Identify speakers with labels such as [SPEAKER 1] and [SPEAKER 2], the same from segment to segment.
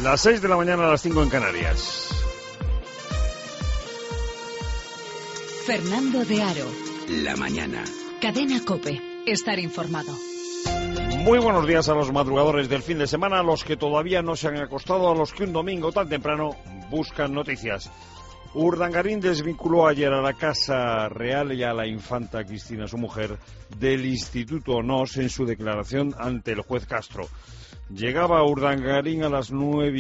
[SPEAKER 1] Las 6 de la mañana a las 5 en Canarias.
[SPEAKER 2] Fernando de Aro.
[SPEAKER 3] La mañana.
[SPEAKER 2] Cadena COPE. Estar informado.
[SPEAKER 1] Muy buenos días a los madrugadores del fin de semana, a los que todavía no se han acostado, a los que un domingo tan temprano buscan noticias. Urdangarín desvinculó ayer a la Casa Real y a la infanta Cristina, su mujer, del Instituto Onós en su declaración ante el juez Castro. Llegaba Urdangarín a las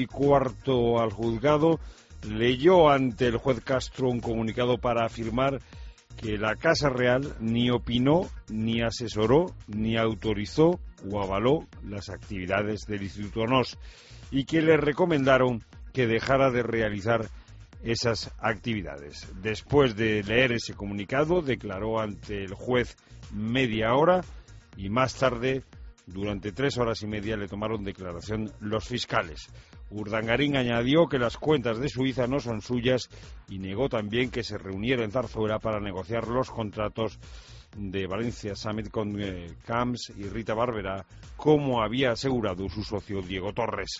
[SPEAKER 1] 9:15 al juzgado, leyó ante el juez Castro un comunicado para afirmar que la Casa Real ni opinó, ni asesoró, ni autorizó o avaló las actividades del Instituto Onós y que le recomendaron que dejara de realizar esas actividades. Después de leer ese comunicado, declaró ante el juez media hora y más tarde, durante 3 horas y media, le tomaron declaración los fiscales. Urdangarín añadió que las cuentas de Suiza no son suyas y negó también que se reuniera en Zarzuela para negociar los contratos de Valencia Summit con Camps y Rita Barberá, como había asegurado su socio Diego Torres.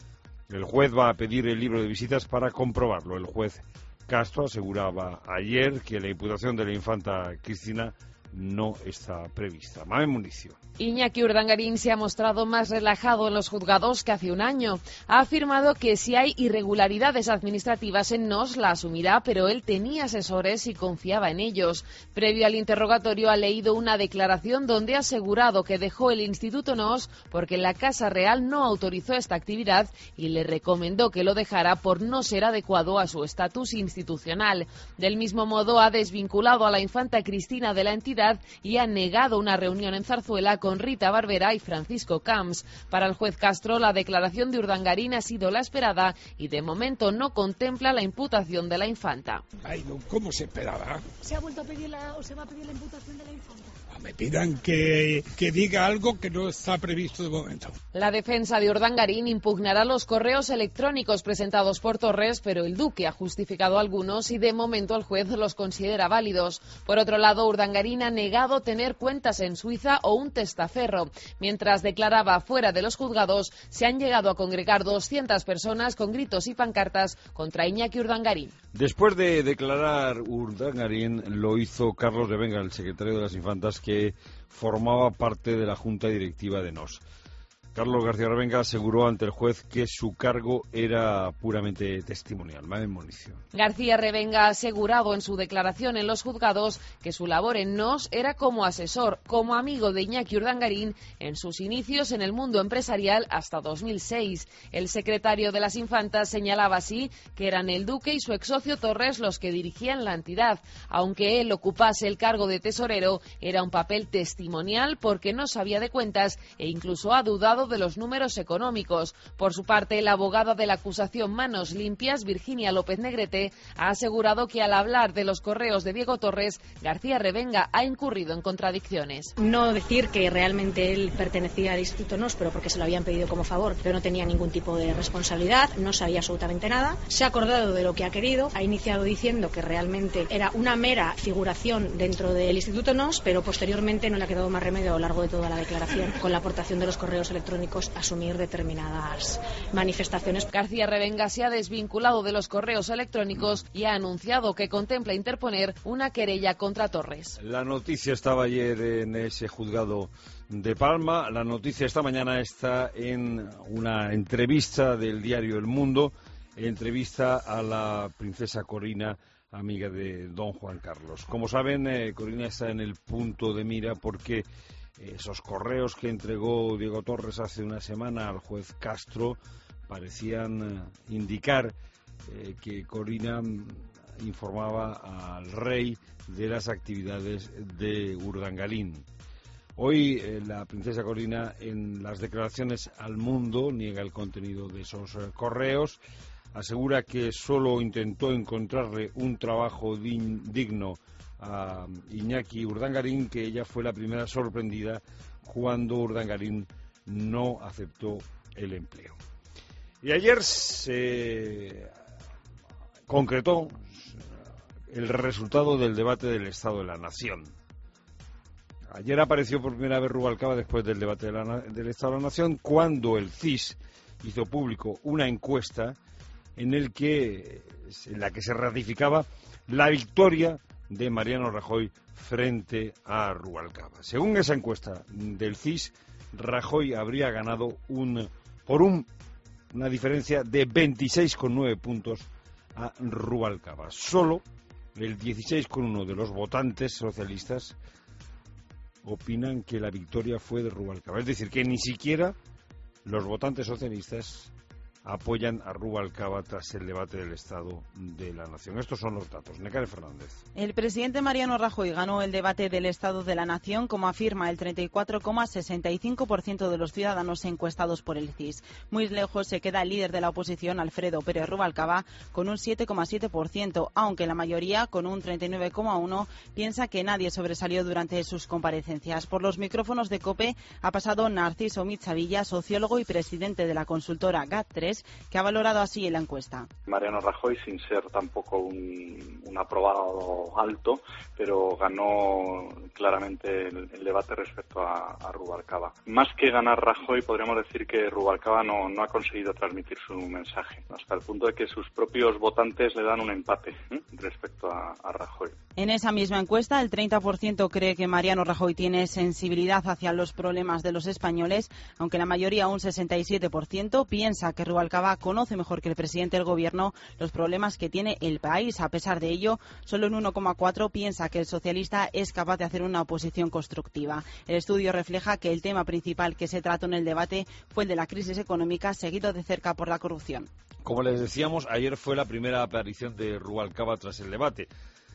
[SPEAKER 1] El juez va a pedir el libro de visitas para comprobarlo. El juez Castro aseguraba ayer que la imputación de la infanta Cristina no está prevista. Mamen Municio.
[SPEAKER 4] Iñaki Urdangarín se ha mostrado más relajado en los juzgados que hace un año. Ha afirmado que si hay irregularidades administrativas en NOS la asumirá, pero él tenía asesores y confiaba en ellos. Previo al interrogatorio ha leído una declaración donde ha asegurado que dejó el Instituto NOS porque la Casa Real no autorizó esta actividad y le recomendó que lo dejara por no ser adecuado a su estatus institucional. Del mismo modo ha desvinculado a la infanta Cristina de la entidad y ha negado una reunión en Zarzuela con Rita Barberá y Francisco Camps. Para el juez Castro, la declaración de Urdangarín ha sido la esperada y de momento no contempla la imputación de la infanta.
[SPEAKER 5] Ay, no, ¿cómo se esperaba?
[SPEAKER 6] ¿Se ha vuelto a pedir o se va a pedir la imputación de la infanta?
[SPEAKER 5] Me pidan que diga algo que no está previsto de momento.
[SPEAKER 4] La defensa de Urdangarín impugnará los correos electrónicos presentados por Torres, pero el Duque ha justificado algunos y de momento el juez los considera válidos. Por otro lado, Urdangarín ha negado tener cuentas en Suiza o un testaferro. Mientras declaraba fuera de los juzgados, se han llegado a congregar 200 personas con gritos y pancartas contra Iñaki Urdangarín.
[SPEAKER 1] Después de declarar Urdangarín, lo hizo Carlos Revenga, el secretario de las Infantas, que formaba parte de la Junta Directiva de NOS. Carlos García Revenga aseguró ante el juez que su cargo era puramente testimonial. Mamen Municio.
[SPEAKER 4] García Revenga ha asegurado en su declaración en los juzgados que su labor en NOS era como asesor, como amigo de Iñaki Urdangarín en sus inicios en el mundo empresarial hasta 2006. El secretario de las Infantas señalaba así que eran el Duque y su ex-socio Torres los que dirigían la entidad. Aunque él ocupase el cargo de tesorero, era un papel testimonial porque no sabía de cuentas e incluso ha dudado de los números económicos. Por su parte, la abogada de la acusación Manos Limpias, Virginia López Negrete, ha asegurado que al hablar de los correos de Diego Torres, García Revenga ha incurrido en contradicciones.
[SPEAKER 6] No decir que realmente él pertenecía al Instituto NOS, pero porque se lo habían pedido como favor, pero no tenía ningún tipo de responsabilidad, no sabía absolutamente nada, se ha acordado de lo que ha querido, ha iniciado diciendo que realmente era una mera figuración dentro del Instituto NOS, pero posteriormente no le ha quedado más remedio a lo largo de toda la declaración, con la aportación de los correos electrónicos, asumir determinadas manifestaciones.
[SPEAKER 4] García Revenga se ha desvinculado de los correos electrónicos y ha anunciado que contempla interponer una querella contra Torres.
[SPEAKER 1] La noticia estaba ayer en ese juzgado de Palma. La noticia esta mañana está en una entrevista del diario El Mundo, entrevista a la princesa Corina, amiga de don Juan Carlos. Como saben, Corina está en el punto de mira porque esos correos que entregó Diego Torres hace una semana al juez Castro parecían indicar que Corina informaba al rey de las actividades de Urdangarín. Hoy la princesa Corina, en las declaraciones al Mundo, niega el contenido de esos correos, asegura que solo intentó encontrarle un trabajo digno a Iñaki Urdangarín, que ella fue la primera sorprendida cuando Urdangarín no aceptó el empleo. Y ayer se concretó el resultado del debate del Estado de la Nación. Ayer apareció por primera vez Rubalcaba después del debate del Estado de la Nación, cuando el CIS hizo público una encuesta en la que se ratificaba la victoria de Mariano Rajoy frente a Rubalcaba. Según esa encuesta del CIS, Rajoy habría ganado por una diferencia de 26,9 puntos a Rubalcaba. Solo el 16,1 de los votantes socialistas opinan que la victoria fue de Rubalcaba. Es decir, que ni siquiera los votantes socialistas apoyan a Rubalcaba tras el debate del Estado de la Nación. Estos son los datos. Nekane Fernández.
[SPEAKER 3] El presidente Mariano Rajoy ganó el debate del Estado de la Nación, como afirma el 34,65% de los ciudadanos encuestados por el CIS. Muy lejos se queda el líder de la oposición, Alfredo Pérez Rubalcaba, con un 7,7%, aunque la mayoría, con un 39,1%, piensa que nadie sobresalió durante sus comparecencias. Por los micrófonos de COPE ha pasado Narciso Michavilla, sociólogo y presidente de la consultora GAT3, que ha valorado así la encuesta.
[SPEAKER 7] Mariano Rajoy, sin ser tampoco un aprobado alto, pero ganó claramente el debate respecto a Rubalcaba. Más que ganar Rajoy, podríamos decir que Rubalcaba no ha conseguido transmitir su mensaje, hasta el punto de que sus propios votantes le dan un empate respecto a Rajoy.
[SPEAKER 3] En esa misma encuesta, el 30% cree que Mariano Rajoy tiene sensibilidad hacia los problemas de los españoles, aunque la mayoría, un 67%, piensa que Rubalcaba conoce mejor que el presidente del Gobierno los problemas que tiene el país. A pesar de ello, solo un 1,4% piensa que el socialista es capaz de hacer una oposición constructiva. El estudio refleja que el tema principal que se trató en el debate fue el de la crisis económica, seguido de cerca por la corrupción.
[SPEAKER 1] Como les decíamos, ayer fue la primera aparición de Rubalcaba tras el debate.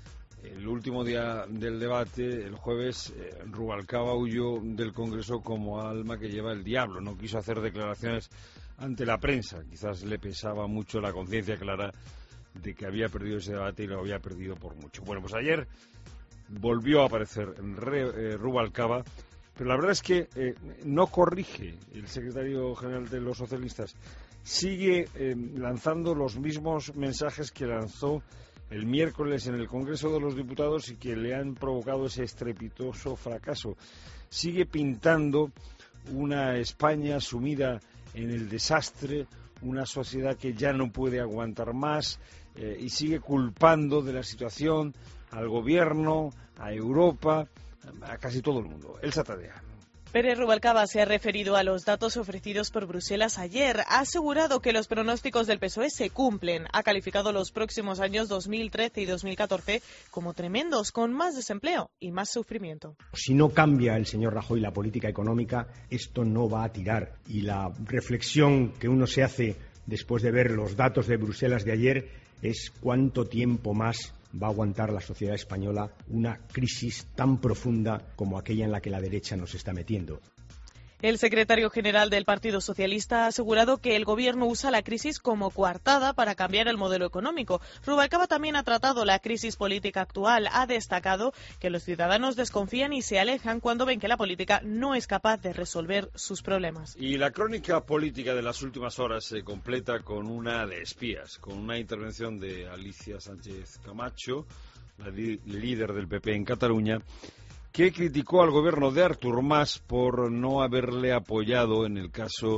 [SPEAKER 1] El último día del debate, el jueves, Rubalcaba huyó del Congreso como alma que lleva el diablo. No quiso hacer declaraciones ante la prensa. Quizás le pesaba mucho la conciencia clara de que había perdido ese debate y lo había perdido por mucho. Bueno, pues ayer volvió a aparecer Rubalcaba, pero la verdad es que no corrige el secretario general de los socialistas. Sigue lanzando los mismos mensajes que lanzó el miércoles en el Congreso de los Diputados y que le han provocado ese estrepitoso fracaso. Sigue pintando una España sumida en el desastre, una sociedad que ya no puede aguantar más, y sigue culpando de la situación al Gobierno, a Europa, a casi todo el mundo. Elsa Tadea.
[SPEAKER 8] Pérez Rubalcaba se ha referido a los datos ofrecidos por Bruselas ayer. Ha asegurado que los pronósticos del PSOE se cumplen. Ha calificado los próximos años 2013 y 2014 como tremendos, con más desempleo y más sufrimiento.
[SPEAKER 9] Si no cambia el señor Rajoy la política económica, esto no va a tirar. Y la reflexión que uno se hace después de ver los datos de Bruselas de ayer es cuánto tiempo más va a aguantar la sociedad española una crisis tan profunda como aquella en la que la derecha nos está metiendo.
[SPEAKER 8] El secretario general del Partido Socialista ha asegurado que el Gobierno usa la crisis como coartada para cambiar el modelo económico. Rubalcaba también ha tratado la crisis política actual. Ha destacado que los ciudadanos desconfían y se alejan cuando ven que la política no es capaz de resolver sus problemas.
[SPEAKER 1] Y la crónica política de las últimas horas se completa con una de espías, con una intervención de Alicia Sánchez Camacho, la líder del PP en Cataluña, que criticó al gobierno de Artur Mas por no haberle apoyado en el caso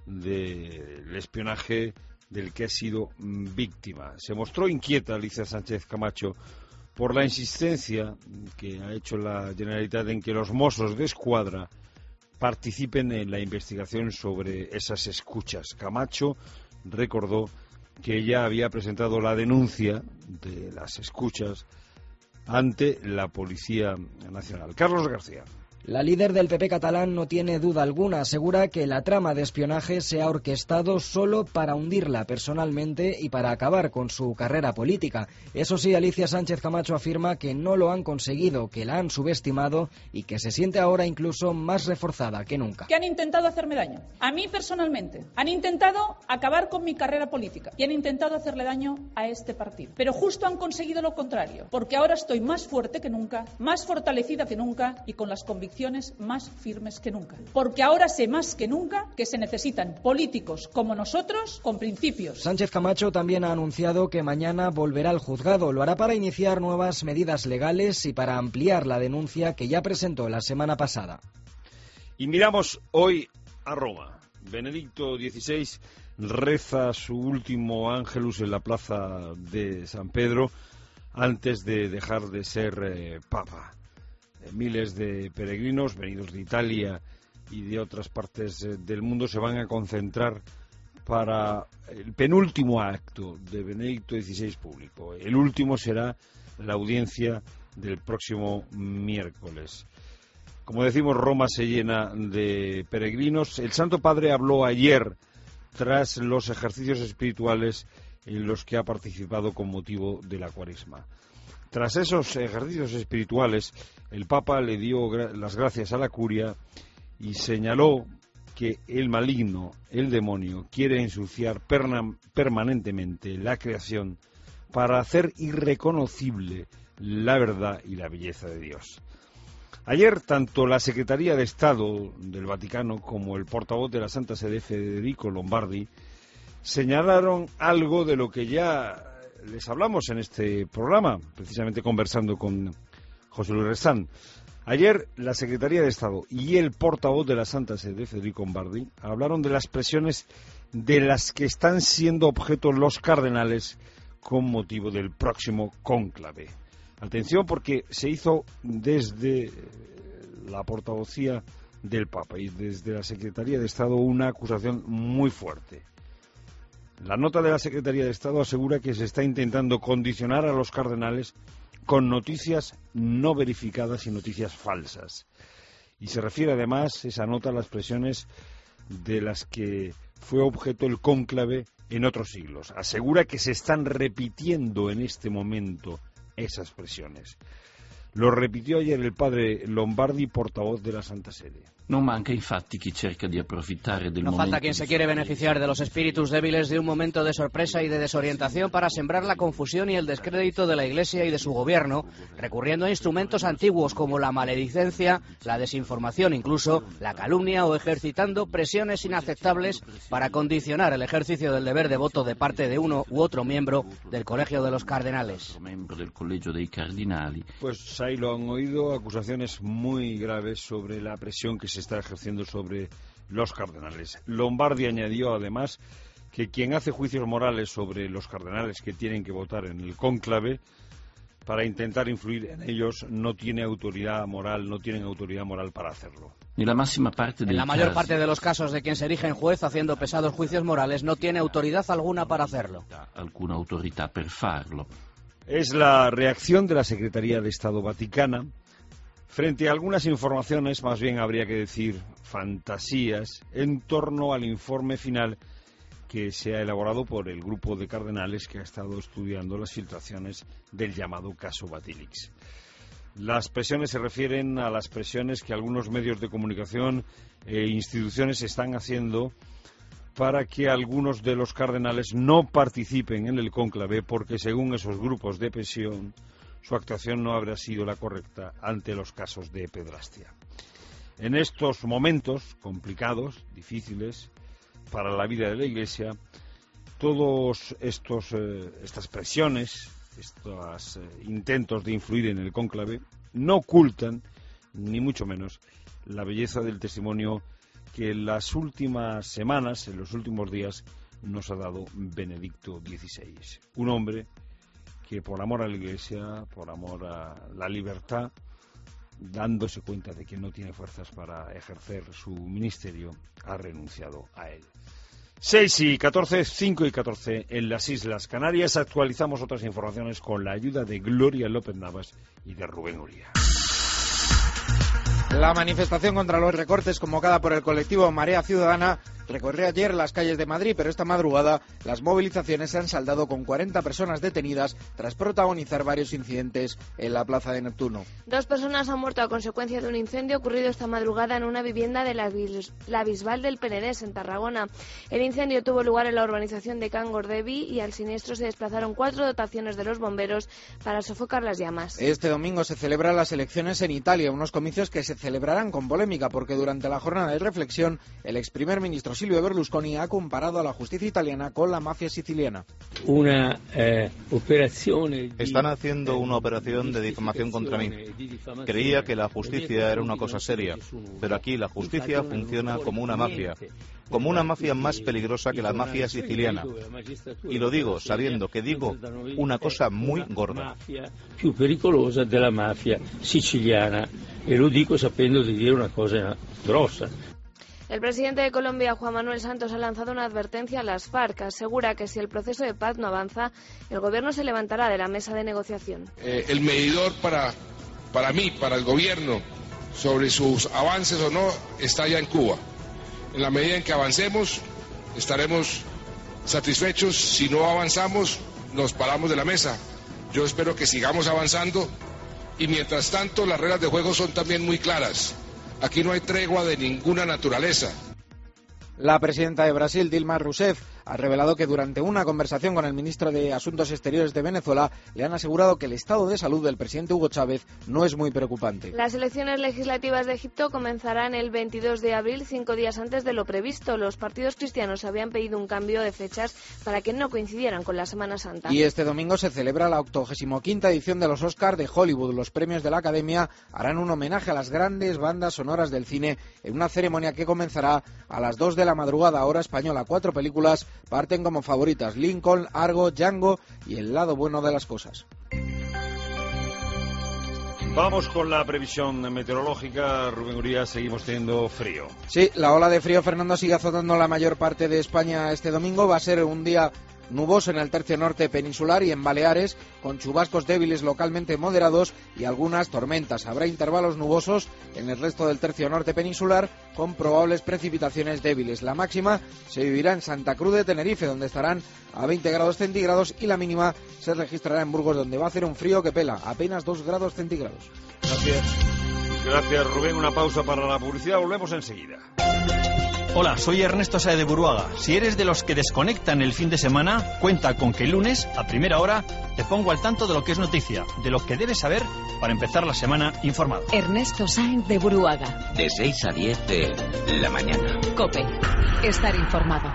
[SPEAKER 1] del espionaje del que ha sido víctima. Se mostró inquieta Alicia Sánchez Camacho por la insistencia que ha hecho la Generalitat en que los Mossos de Escuadra participen en la investigación sobre esas escuchas. Camacho recordó que ella había presentado la denuncia de las escuchas ante la Policía Nacional. Carlos García.
[SPEAKER 10] La líder del PP catalán no tiene duda alguna. Asegura que la trama de espionaje se ha orquestado solo para hundirla personalmente y para acabar con su carrera política. Eso sí, Alicia Sánchez Camacho afirma que no lo han conseguido, que la han subestimado y que se siente ahora incluso más reforzada que nunca.
[SPEAKER 11] Que han intentado hacerme daño, a mí personalmente. Han intentado acabar con mi carrera política y han intentado hacerle daño a este partido. Pero justo han conseguido lo contrario, porque ahora estoy más fuerte que nunca, más fortalecida que nunca y con las convicciones más firmes que nunca. Porque ahora sé más que nunca que se necesitan políticos como nosotros con principios.
[SPEAKER 10] Sánchez Camacho también ha anunciado que mañana volverá al juzgado. Lo hará para iniciar nuevas medidas legales y para ampliar la denuncia que ya presentó la semana pasada.
[SPEAKER 1] Y miramos hoy a Roma. Benedicto XVI reza su último ángelus en la plaza de San Pedro antes de dejar de ser papa. Miles de peregrinos venidos de Italia y de otras partes del mundo se van a concentrar para el penúltimo acto de Benedicto XVI público. El último será la audiencia del próximo miércoles. Como decimos, Roma se llena de peregrinos. El Santo Padre habló ayer tras los ejercicios espirituales en los que ha participado con motivo de la Cuaresma. Tras esos ejercicios espirituales, el Papa le dio las gracias a la curia y señaló que el maligno, el demonio, quiere ensuciar permanentemente la creación para hacer irreconocible la verdad y la belleza de Dios. Ayer, tanto la Secretaría de Estado del Vaticano como el portavoz de la Santa Sede, Federico Lombardi, señalaron algo de lo que ya les hablamos en este programa, precisamente conversando con José Luis Restán. Ayer, la Secretaría de Estado y el portavoz de la Santa Sede, Federico Lombardi, hablaron de las presiones de las que están siendo objeto los cardenales con motivo del próximo cónclave. Atención, porque se hizo desde la portavocía del Papa y desde la Secretaría de Estado una acusación muy fuerte. La nota de la Secretaría de Estado asegura que se está intentando condicionar a los cardenales con noticias no verificadas y noticias falsas. Y se refiere además esa nota a las presiones de las que fue objeto el cónclave en otros siglos. Asegura que se están repitiendo en este momento esas presiones. Lo repitió ayer el padre Lombardi, portavoz de la Santa Sede.
[SPEAKER 12] No manca infatti chi cerca di approfittare del
[SPEAKER 13] No falta quien se quiere beneficiar de los espíritus débiles de un momento de sorpresa y de desorientación para sembrar la confusión y el descrédito de la Iglesia y de su gobierno, recurriendo a instrumentos antiguos como la maledicencia, la desinformación, incluso la calumnia, o ejercitando presiones inaceptables para condicionar el ejercicio del deber de voto de parte de uno u otro miembro del Colegio de los Cardenales.
[SPEAKER 1] Pues ahí lo han oído, acusaciones muy graves sobre la presión que se está ejerciendo sobre los cardenales. Lombardi añadió además que quien hace juicios morales sobre los cardenales que tienen que votar en el cónclave para intentar influir en ellos no tiene autoridad moral, no tienen autoridad moral para hacerlo.
[SPEAKER 13] En la mayor parte de los casos de quien se erige en juez haciendo pesados juicios morales no tiene autoridad alguna para hacerlo.
[SPEAKER 1] Es la reacción de la Secretaría de Estado Vaticana frente a algunas informaciones, más bien habría que decir fantasías, en torno al informe final que se ha elaborado por el grupo de cardenales que ha estado estudiando las filtraciones del llamado caso Batilix. Las presiones se refieren a las presiones que algunos medios de comunicación e instituciones están haciendo para que algunos de los cardenales no participen en el cónclave, porque según esos grupos de presión su actuación no habrá sido la correcta ante los casos de pedrastia. En estos momentos complicados, difíciles para la vida de la Iglesia, todos estas presiones, estos intentos de influir en el cónclave, no ocultan, ni mucho menos, la belleza del testimonio que en las últimas semanas, en los últimos días, nos ha dado Benedicto XVI. Un hombre que por amor a la Iglesia, por amor a la libertad, dándose cuenta de que no tiene fuerzas para ejercer su ministerio, ha renunciado a él. 6:14, 5:14 en las Islas Canarias. Actualizamos otras informaciones con la ayuda de Gloria López Navas y de Rubén Uría.
[SPEAKER 14] La manifestación contra los recortes convocada por el colectivo Marea Ciudadana recorrió ayer las calles de Madrid, pero esta madrugada las movilizaciones se han saldado con 40 personas detenidas tras protagonizar varios incidentes en la Plaza de Neptuno.
[SPEAKER 15] 2 personas han muerto a consecuencia de un incendio ocurrido esta madrugada en una vivienda de la Bisbal del Penedés, en Tarragona. El incendio tuvo lugar en la urbanización de Can Gordevi y al siniestro se desplazaron 4 dotaciones de los bomberos para sofocar las llamas.
[SPEAKER 14] Este domingo se celebran las elecciones en Italia, unos comicios que se celebrarán con polémica porque durante la jornada de reflexión el ex primer ministro Silvio Berlusconi ha comparado a la justicia italiana con la mafia siciliana.
[SPEAKER 16] Están haciendo una operación de difamación contra mí. Creía que la justicia era una cosa seria, pero aquí la justicia funciona como una mafia. como una mafia más peligrosa que la mafia siciliana. Y lo digo sabiendo que digo una cosa muy gorda.
[SPEAKER 17] Più pericolosa della mafia siciliana. E lo dico sapendo di dire una cosa grossa.
[SPEAKER 15] El presidente de Colombia, Juan Manuel Santos, ha lanzado una advertencia a las FARC. Asegura que si el proceso de paz no avanza, el gobierno se levantará de la mesa de negociación.
[SPEAKER 18] El medidor para mí, para el gobierno, sobre sus avances o no, está ya en Cuba. En la medida en que avancemos, estaremos satisfechos. Si no avanzamos, nos paramos de la mesa. Yo espero que sigamos avanzando y mientras tanto las reglas de juego son también muy claras. Aquí no hay tregua de ninguna naturaleza.
[SPEAKER 14] La presidenta de Brasil, Dilma Rousseff, ha revelado que durante una conversación con el ministro de Asuntos Exteriores de Venezuela le han asegurado que el estado de salud del presidente Hugo Chávez no es muy preocupante.
[SPEAKER 15] Las elecciones legislativas de Egipto comenzarán el 22 de abril, 5 días antes de lo previsto. Los partidos cristianos habían pedido un cambio de fechas para que no coincidieran con la Semana Santa.
[SPEAKER 14] Y este domingo se celebra la 85ª edición de los Oscar de Hollywood. Los premios de la Academia harán un homenaje a las grandes bandas sonoras del cine en una ceremonia que comenzará a las 2 de la madrugada, hora española. 4 películas parten como favoritas: Lincoln, Argo, Django y El lado bueno de las cosas.
[SPEAKER 1] Vamos con la previsión meteorológica. Rubén Uría, seguimos teniendo frío.
[SPEAKER 14] Sí, la ola de frío, Fernando, sigue azotando la mayor parte de España este domingo. Va a ser un día nuboso en el tercio norte peninsular y en Baleares, con chubascos débiles localmente moderados y algunas tormentas. Habrá intervalos nubosos en el resto del tercio norte peninsular, con probables precipitaciones débiles. La máxima se vivirá en Santa Cruz de Tenerife, donde estarán a 20 grados centígrados, y la mínima se registrará en Burgos, donde va a hacer un frío que pela, apenas 2 grados centígrados.
[SPEAKER 1] Gracias, Rubén. Una pausa para la publicidad. Volvemos enseguida.
[SPEAKER 19] Hola, soy Ernesto Saez de Buruaga. Si eres de los que desconectan el fin de semana, cuenta con que el lunes, a primera hora, te pongo al tanto de lo que es noticia, de lo que debes saber para empezar la semana informado.
[SPEAKER 2] Ernesto Saez de Buruaga.
[SPEAKER 20] De 6 a 10 de la mañana.
[SPEAKER 2] COPE. Estar informado.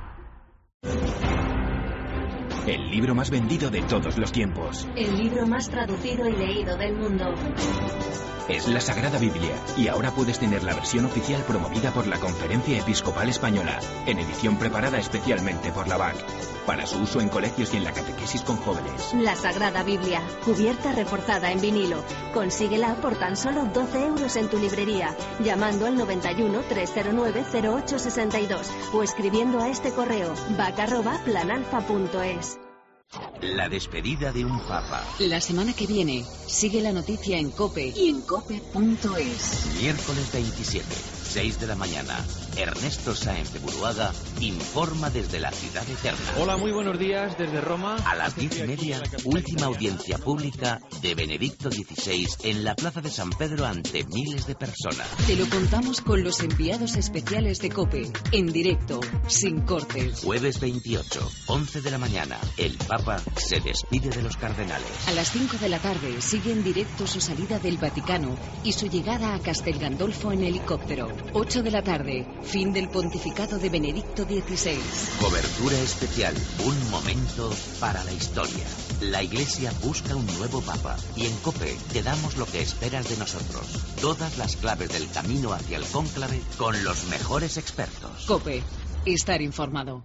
[SPEAKER 21] El libro más vendido de todos los tiempos.
[SPEAKER 22] El libro más traducido y leído del mundo.
[SPEAKER 21] Es la Sagrada Biblia, y ahora puedes tener la versión oficial promovida por la Conferencia Episcopal Española, en edición preparada especialmente por la BAC, para su uso en colegios y en la catequesis con jóvenes.
[SPEAKER 22] La Sagrada Biblia, cubierta reforzada en vinilo. Consíguela por tan solo 12 euros en tu librería, llamando al 91 309 0862 o escribiendo a este correo bac@planalfa.es.
[SPEAKER 20] La despedida de un papa.
[SPEAKER 2] La semana que viene, sigue la noticia en COPE y en cope.es.
[SPEAKER 20] Miércoles 27, 6 de la mañana. Ernesto Sáenz de Buruaga informa desde la ciudad eterna.
[SPEAKER 23] Hola, muy buenos días desde Roma.
[SPEAKER 20] A las 10:30, última audiencia pública de Benedicto XVI en la plaza de San Pedro ante miles de personas.
[SPEAKER 2] Te lo contamos con los enviados especiales de COPE, en directo, sin cortes.
[SPEAKER 20] Jueves 28, 11 de la mañana. El Papa se despide de los cardenales.
[SPEAKER 2] A las 5 de la tarde sigue en directo su salida del Vaticano y su llegada a Castel Gandolfo en helicóptero. 8 de la tarde, fin del pontificado de Benedicto XVI.
[SPEAKER 20] Cobertura especial, un momento para la historia. La Iglesia busca un nuevo Papa y en COPE te damos lo que esperas de nosotros. Todas las claves del camino hacia el cónclave con los mejores expertos.
[SPEAKER 2] COPE, estar informado.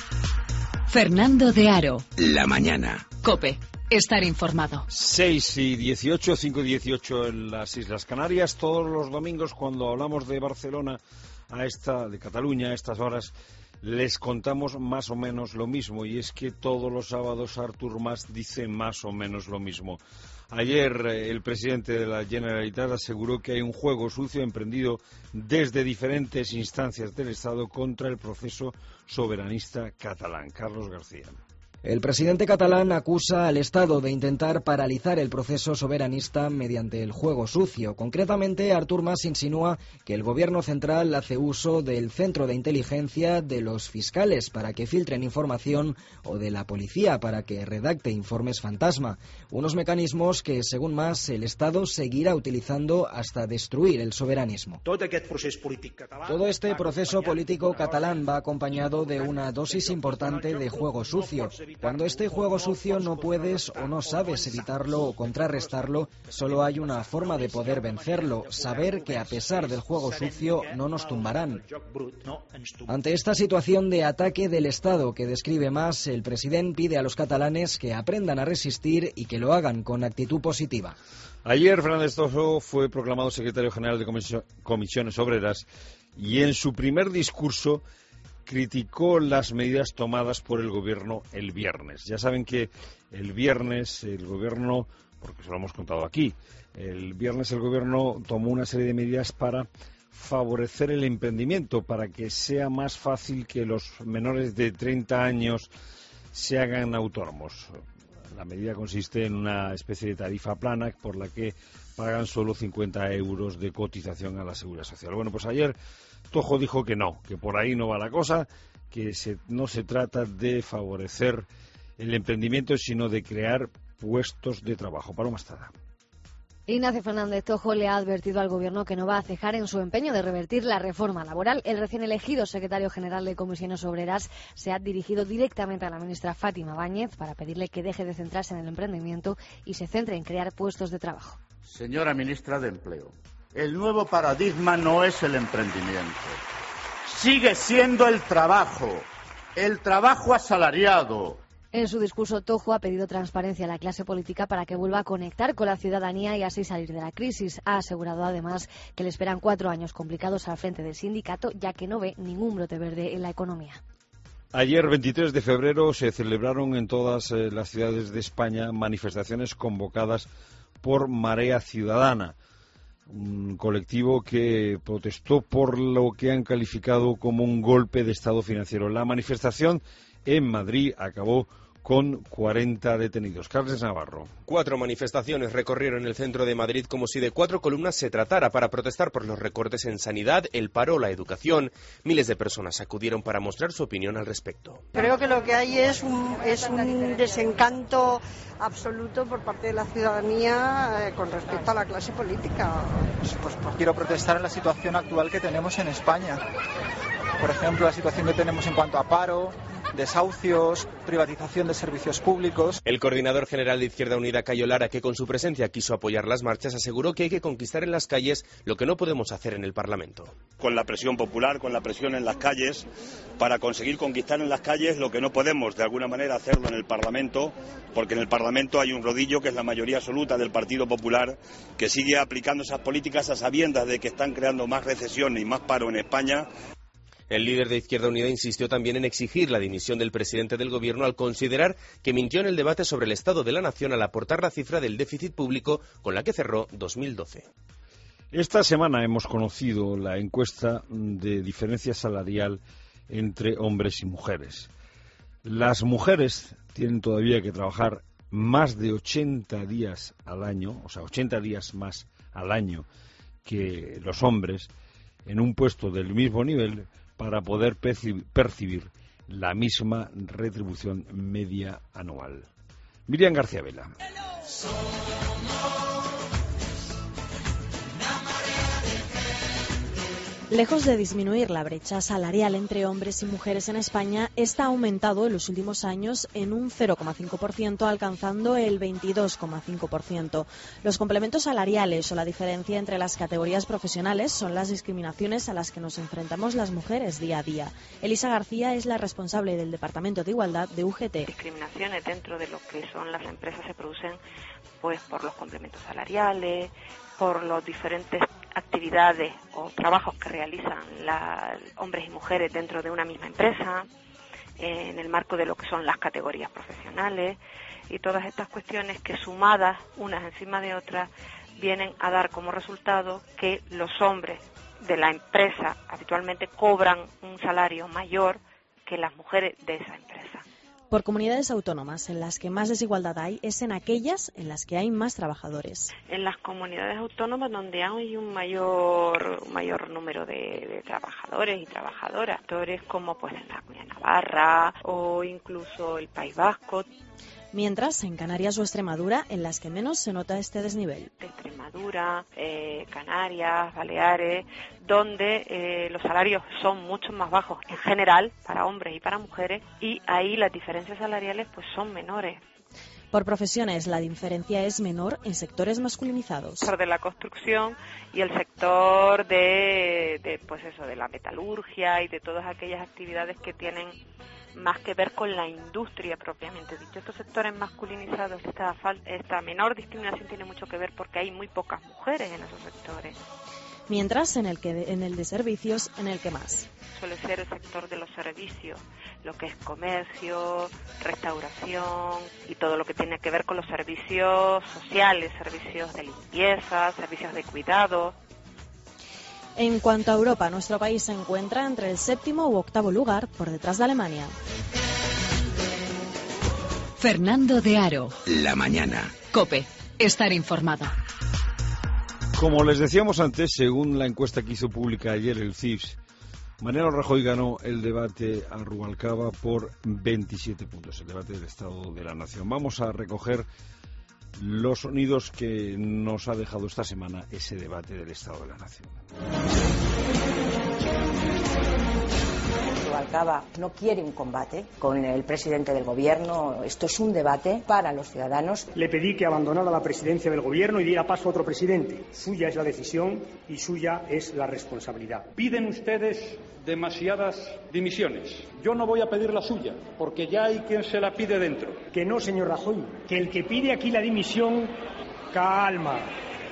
[SPEAKER 2] Fernando de Aro.
[SPEAKER 20] La mañana.
[SPEAKER 2] COPE, estar informado.
[SPEAKER 1] 6:18, 5:18 en las Islas Canarias. Todos los domingos, cuando hablamos de Barcelona, de Cataluña, a estas horas, les contamos más o menos lo mismo. Y es que todos los sábados Artur Mas dice más o menos lo mismo. Ayer el presidente de la Generalitat aseguró que hay un juego sucio emprendido desde diferentes instancias del Estado contra el proceso soberanista catalán. Carlos García.
[SPEAKER 10] El presidente catalán acusa al Estado de intentar paralizar el proceso soberanista mediante el juego sucio. Concretamente, Artur Mas insinúa que el gobierno central hace uso del centro de inteligencia de los fiscales para que filtren información o de la policía para que redacte informes fantasma. Unos mecanismos que, según Mas, el Estado seguirá utilizando hasta destruir el soberanismo. Todo este proceso político catalán va acompañado de una dosis importante de juego sucio. Cuando este juego sucio no puedes o no sabes evitarlo o contrarrestarlo, solo hay una forma de poder vencerlo: saber que a pesar del juego sucio no nos tumbarán. Ante esta situación de ataque del Estado que describe Mas, el presidente pide a los catalanes que aprendan a resistir y que lo hagan con actitud positiva.
[SPEAKER 1] Ayer Fernández Tojo fue proclamado secretario general de Comisiones Obreras y en su primer discurso criticó las medidas tomadas por el Gobierno el viernes. Ya saben que el viernes el Gobierno, porque se lo hemos contado aquí, el viernes el Gobierno tomó una serie de medidas para favorecer el emprendimiento, para que sea más fácil que los menores de 30 años se hagan autónomos. La medida consiste en una especie de tarifa plana por la que pagan solo 50 euros de cotización a la Seguridad Social. Bueno, pues ayer Tojo dijo que no, que por ahí no va la cosa, que no se trata de favorecer el emprendimiento, sino de crear puestos de trabajo. Paloma Estrada.
[SPEAKER 4] Ignacio Fernández Tojo le ha advertido al Gobierno que no va a cejar en su empeño de revertir la reforma laboral. El recién elegido secretario general de Comisiones Obreras se ha dirigido directamente a la ministra Fátima Báñez para pedirle que deje de centrarse en el emprendimiento y se centre en crear puestos de trabajo.
[SPEAKER 5] Señora ministra de Empleo, el nuevo paradigma no es el emprendimiento. Sigue siendo el trabajo asalariado.
[SPEAKER 4] En su discurso, Tojo ha pedido transparencia a la clase política para que vuelva a conectar con la ciudadanía y así salir de la crisis. Ha asegurado además que le esperan 4 años complicados al frente del sindicato, ya que no ve ningún brote verde en la economía.
[SPEAKER 1] Ayer, 23 de febrero, se celebraron en todas las ciudades de España manifestaciones convocadas por Marea Ciudadana, un colectivo que protestó por lo que han calificado como un golpe de Estado financiero. La manifestación en Madrid acabó con 40 detenidos. Carles Navarro.
[SPEAKER 6] 4 manifestaciones recorrieron el centro de Madrid como si de 4 columnas se tratara para protestar por los recortes en sanidad, el paro, la educación. Miles de personas acudieron para mostrar su opinión al respecto.
[SPEAKER 24] Creo que lo que hay es un desencanto absoluto por parte de la ciudadanía con respecto a la clase política.
[SPEAKER 25] Pues quiero protestar en la situación actual que tenemos en España. Por ejemplo, la situación que tenemos en cuanto a paro, desahucios, privatización de servicios públicos.
[SPEAKER 6] El coordinador general de Izquierda Unida, Cayo Lara, que con su presencia quiso apoyar las marchas, aseguró que hay que conquistar en las calles lo que no podemos hacer en el Parlamento.
[SPEAKER 26] Con la presión popular, con la presión en las calles, para conseguir conquistar en las calles lo que no podemos de alguna manera hacerlo en el Parlamento, porque en el Parlamento hay un rodillo que es la mayoría absoluta del Partido Popular, que sigue aplicando esas políticas a sabiendas de que están creando más recesión y más paro en España.
[SPEAKER 6] El líder de Izquierda Unida insistió también en exigir la dimisión del presidente del Gobierno al considerar que mintió en el debate sobre el estado de la nación al aportar la cifra del déficit público con la que cerró 2012.
[SPEAKER 1] Esta semana hemos conocido la encuesta de diferencia salarial entre hombres y mujeres. Las mujeres tienen todavía que trabajar más de 80 días al año, o sea, 80 días más al año que los hombres, en un puesto del mismo nivel, para poder percibir la misma retribución media anual. Miriam García Vela.
[SPEAKER 27] Lejos de disminuir la brecha salarial entre hombres y mujeres en España, esta ha aumentado en los últimos años en un 0,5%, alcanzando el 22,5%. Los complementos salariales o la diferencia entre las categorías profesionales son las discriminaciones a las que nos enfrentamos las mujeres día a día. Elisa García es la responsable del Departamento de Igualdad de UGT.
[SPEAKER 28] Discriminaciones dentro de lo que son las empresas se producen pues por los complementos salariales, por los diferentes actividades o trabajos que realizan hombres y mujeres dentro de una misma empresa, en el marco de lo que son las categorías profesionales, y todas estas cuestiones que sumadas unas encima de otras vienen a dar como resultado que los hombres de la empresa habitualmente cobran un salario mayor que las mujeres de esa empresa.
[SPEAKER 27] Por comunidades autónomas, en las que más desigualdad hay es en aquellas en las que hay más trabajadores.
[SPEAKER 28] En las comunidades autónomas donde hay un mayor número de trabajadores y trabajadoras, sectores como pues en la Comunidad de Navarra o incluso el País Vasco.
[SPEAKER 27] mientras en Canarias o Extremadura, en las que menos se nota este desnivel.
[SPEAKER 28] Extremadura, Canarias, Baleares, donde los salarios son mucho más bajos en general para hombres y para mujeres, y ahí las diferencias salariales pues son menores.
[SPEAKER 27] Por profesiones, la diferencia es menor en sectores masculinizados.
[SPEAKER 28] El sector de la construcción y el sector de la metalurgia y de todas aquellas actividades que tienen más que ver con la industria propiamente dicho. Estos sectores masculinizados, esta menor discriminación tiene mucho que ver porque hay muy pocas mujeres en esos sectores.
[SPEAKER 27] Mientras en el de servicios, en el que más.
[SPEAKER 28] Suele ser el sector de los servicios, lo que es comercio, restauración y todo lo que tiene que ver con los servicios sociales, servicios de limpieza, servicios de cuidado.
[SPEAKER 27] En cuanto a Europa, nuestro país se encuentra entre el 7º u 8º lugar, por detrás de Alemania.
[SPEAKER 2] Fernando de Aro.
[SPEAKER 21] La mañana.
[SPEAKER 2] COPE. Estar informado.
[SPEAKER 1] Como les decíamos antes, según la encuesta que hizo pública ayer el CIS, Mariano Rajoy ganó el debate a Rubalcaba por 27 puntos, el debate del Estado de la Nación. Vamos a recoger los sonidos que nos ha dejado esta semana ese debate del Estado de la Nación.
[SPEAKER 3] Rubalcaba no quiere un combate con el presidente del gobierno. Esto es un debate para los ciudadanos.
[SPEAKER 7] Le pedí que abandonara la presidencia del gobierno y diera paso a otro presidente. Suya es la decisión y suya es la responsabilidad.
[SPEAKER 8] Piden ustedes demasiadas dimisiones. Yo no voy a pedir la suya, porque ya hay quien se la pide dentro.
[SPEAKER 7] Que no, señor Rajoy, que el que pide aquí la dimisión, calma.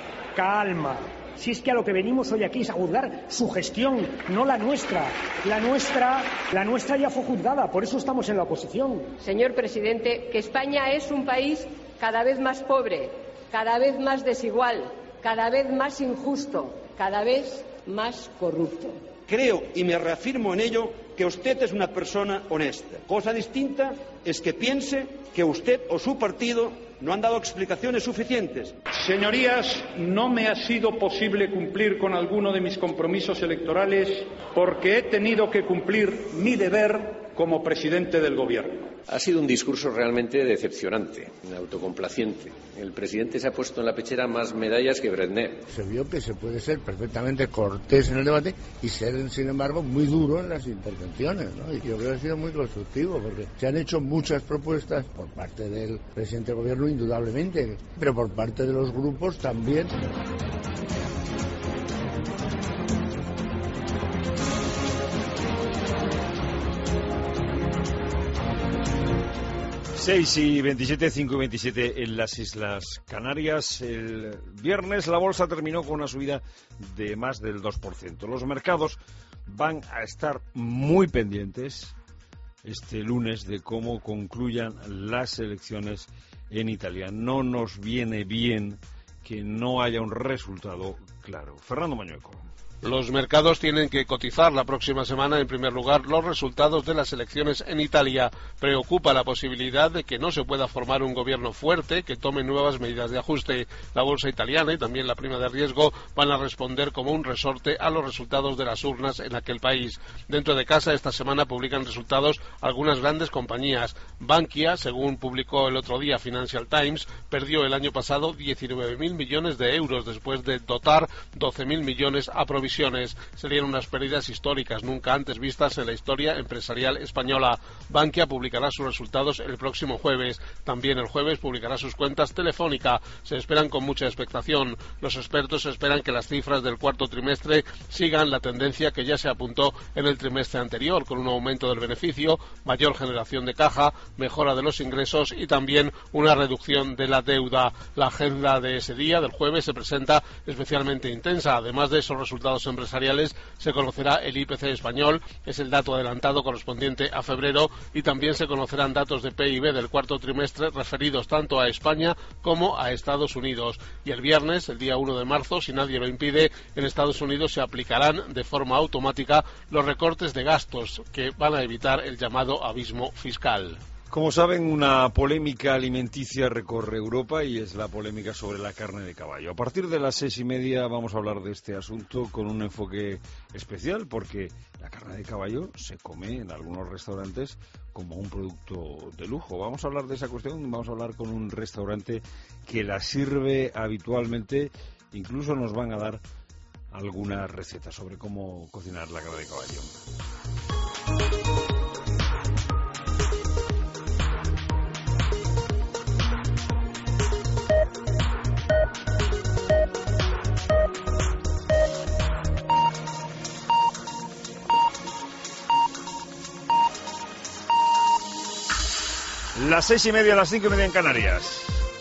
[SPEAKER 7] Si es que a lo que venimos hoy aquí es a juzgar su gestión, no la nuestra. La nuestra ya fue juzgada, por eso estamos en la oposición.
[SPEAKER 9] Señor presidente, que España es un país cada vez más pobre, cada vez más desigual, cada vez más injusto, cada vez más corrupto.
[SPEAKER 8] Creo, y me reafirmo en ello, que usted es una persona honesta. Cosa distinta es que piense que usted o su partido no han dado explicaciones suficientes. Señorías, no me ha sido posible cumplir con alguno de mis compromisos electorales porque he tenido que cumplir mi deber como presidente del Gobierno.
[SPEAKER 11] Ha sido un discurso realmente decepcionante, autocomplaciente. El presidente se ha puesto en la pechera más medallas que Brezhnev.
[SPEAKER 12] Se vio que se puede ser perfectamente cortés en el debate y ser, sin embargo, muy duro en las intervenciones, ¿no? Y yo creo que ha sido muy constructivo porque se han hecho muchas propuestas por parte del presidente del Gobierno, indudablemente, pero por parte de los grupos también.
[SPEAKER 1] 6:27, 5:27 en las Islas Canarias. El viernes la bolsa terminó con una subida de más del 2%. Los mercados van a estar muy pendientes este lunes de cómo concluyan las elecciones en Italia. No nos viene bien que no haya un resultado claro. Fernando Mañueco.
[SPEAKER 13] Los mercados tienen que cotizar la próxima semana, en primer lugar, los resultados de las elecciones en Italia. Preocupa la posibilidad de que no se pueda formar un gobierno fuerte que tome nuevas medidas de ajuste. La bolsa italiana y también la prima de riesgo van a responder como un resorte a los resultados de las urnas en aquel país. Dentro de casa, esta semana publican resultados algunas grandes compañías. Bankia, según publicó el otro día Financial Times, perdió el año pasado 19.000 millones de euros después de dotar 12.000 millones a provisiones. Serían unas pérdidas históricas nunca antes vistas en la historia empresarial española. Bankia publicará sus resultados el próximo jueves. También el jueves publicará sus cuentas Telefónica. Se esperan con mucha expectación. Los expertos esperan que las cifras del cuarto trimestre sigan la tendencia que ya se apuntó en el trimestre anterior, con un aumento del beneficio, mayor generación de caja, mejora de los ingresos y también una reducción de la deuda. La agenda de ese día, del jueves, se presenta especialmente intensa. Además de esos resultados empresariales, se conocerá el IPC español, es el dato adelantado correspondiente a febrero, y también se conocerán datos de PIB del cuarto trimestre referidos tanto a España como a Estados Unidos. Y el viernes, el día 1 de marzo, si nadie lo impide, en Estados Unidos se aplicarán de forma automática los recortes de gastos que van a evitar el llamado abismo fiscal.
[SPEAKER 1] Como saben, una polémica alimenticia recorre Europa y es la polémica sobre la carne de caballo. A partir de las 6:30 vamos a hablar de este asunto con un enfoque especial, porque la carne de caballo se come en algunos restaurantes como un producto de lujo. Vamos a hablar de esa cuestión, vamos a hablar con un restaurante que la sirve habitualmente, incluso nos van a dar algunas recetas sobre cómo cocinar la carne de caballo. Las 6:30, las 5:30 en Canarias.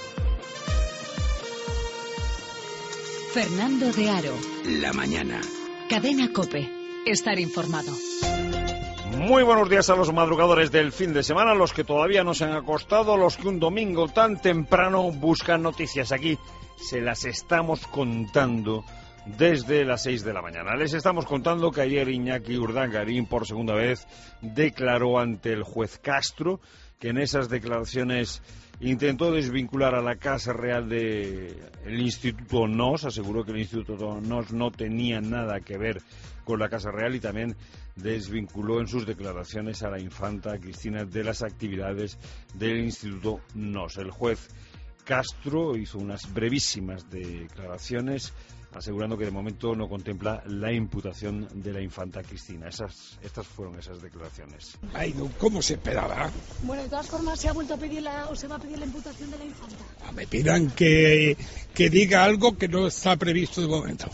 [SPEAKER 2] Fernando de Aro.
[SPEAKER 21] La mañana.
[SPEAKER 2] Cadena COPE. Estar informado.
[SPEAKER 1] Muy buenos días a los madrugadores del fin de semana, los que todavía no se han acostado, los que un domingo tan temprano buscan noticias. Aquí se las estamos contando desde las 6 de la mañana. Les estamos contando que ayer Iñaki Urdangarín por segunda vez declaró ante el juez Castro, que en esas declaraciones intentó desvincular a la Casa Real del Instituto Nos, aseguró que el Instituto Nos no tenía nada que ver con la Casa Real y también desvinculó en sus declaraciones a la infanta Cristina de las actividades del Instituto Nos. El juez Castro hizo unas brevísimas declaraciones asegurando que de momento no contempla la imputación de la infanta Cristina. Estas fueron esas declaraciones.
[SPEAKER 14] Ay, no, ¿cómo se esperaba?
[SPEAKER 15] Bueno, de todas formas, ¿se ha vuelto a pedir se va a pedir la imputación de la infanta?
[SPEAKER 14] Me pidan que diga algo que no está previsto de momento.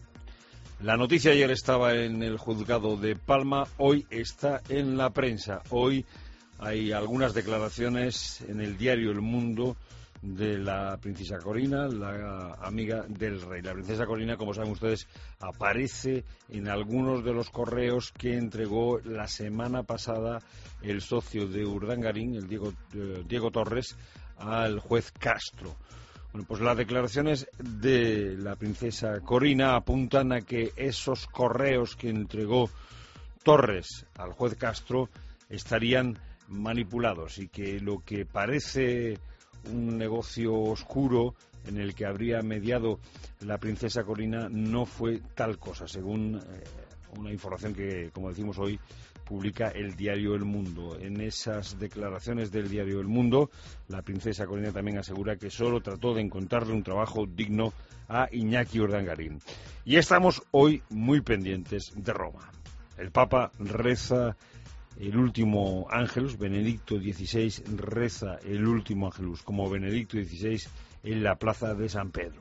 [SPEAKER 1] La noticia ayer estaba en el juzgado de Palma, hoy está en la prensa. Hoy hay algunas declaraciones en el diario El Mundo de la princesa Corina, la amiga del rey. La princesa Corina, como saben ustedes, aparece en algunos de los correos que entregó la semana pasada el socio de Urdangarín, el Diego Torres, al juez Castro. Bueno, pues las declaraciones de la princesa Corina apuntan a que esos correos que entregó Torres al juez Castro estarían manipulados y que lo que parece un negocio oscuro en el que habría mediado la princesa Corina no fue tal cosa, según una información que, como decimos hoy, publica el diario El Mundo. En esas declaraciones del diario El Mundo, la princesa Corina también asegura que solo trató de encontrarle un trabajo digno a Iñaki Urdangarín. Y estamos hoy muy pendientes de Roma. El Papa reza el último Ángelus, Benedicto XVI reza el último Ángelus como Benedicto XVI en la plaza de San Pedro.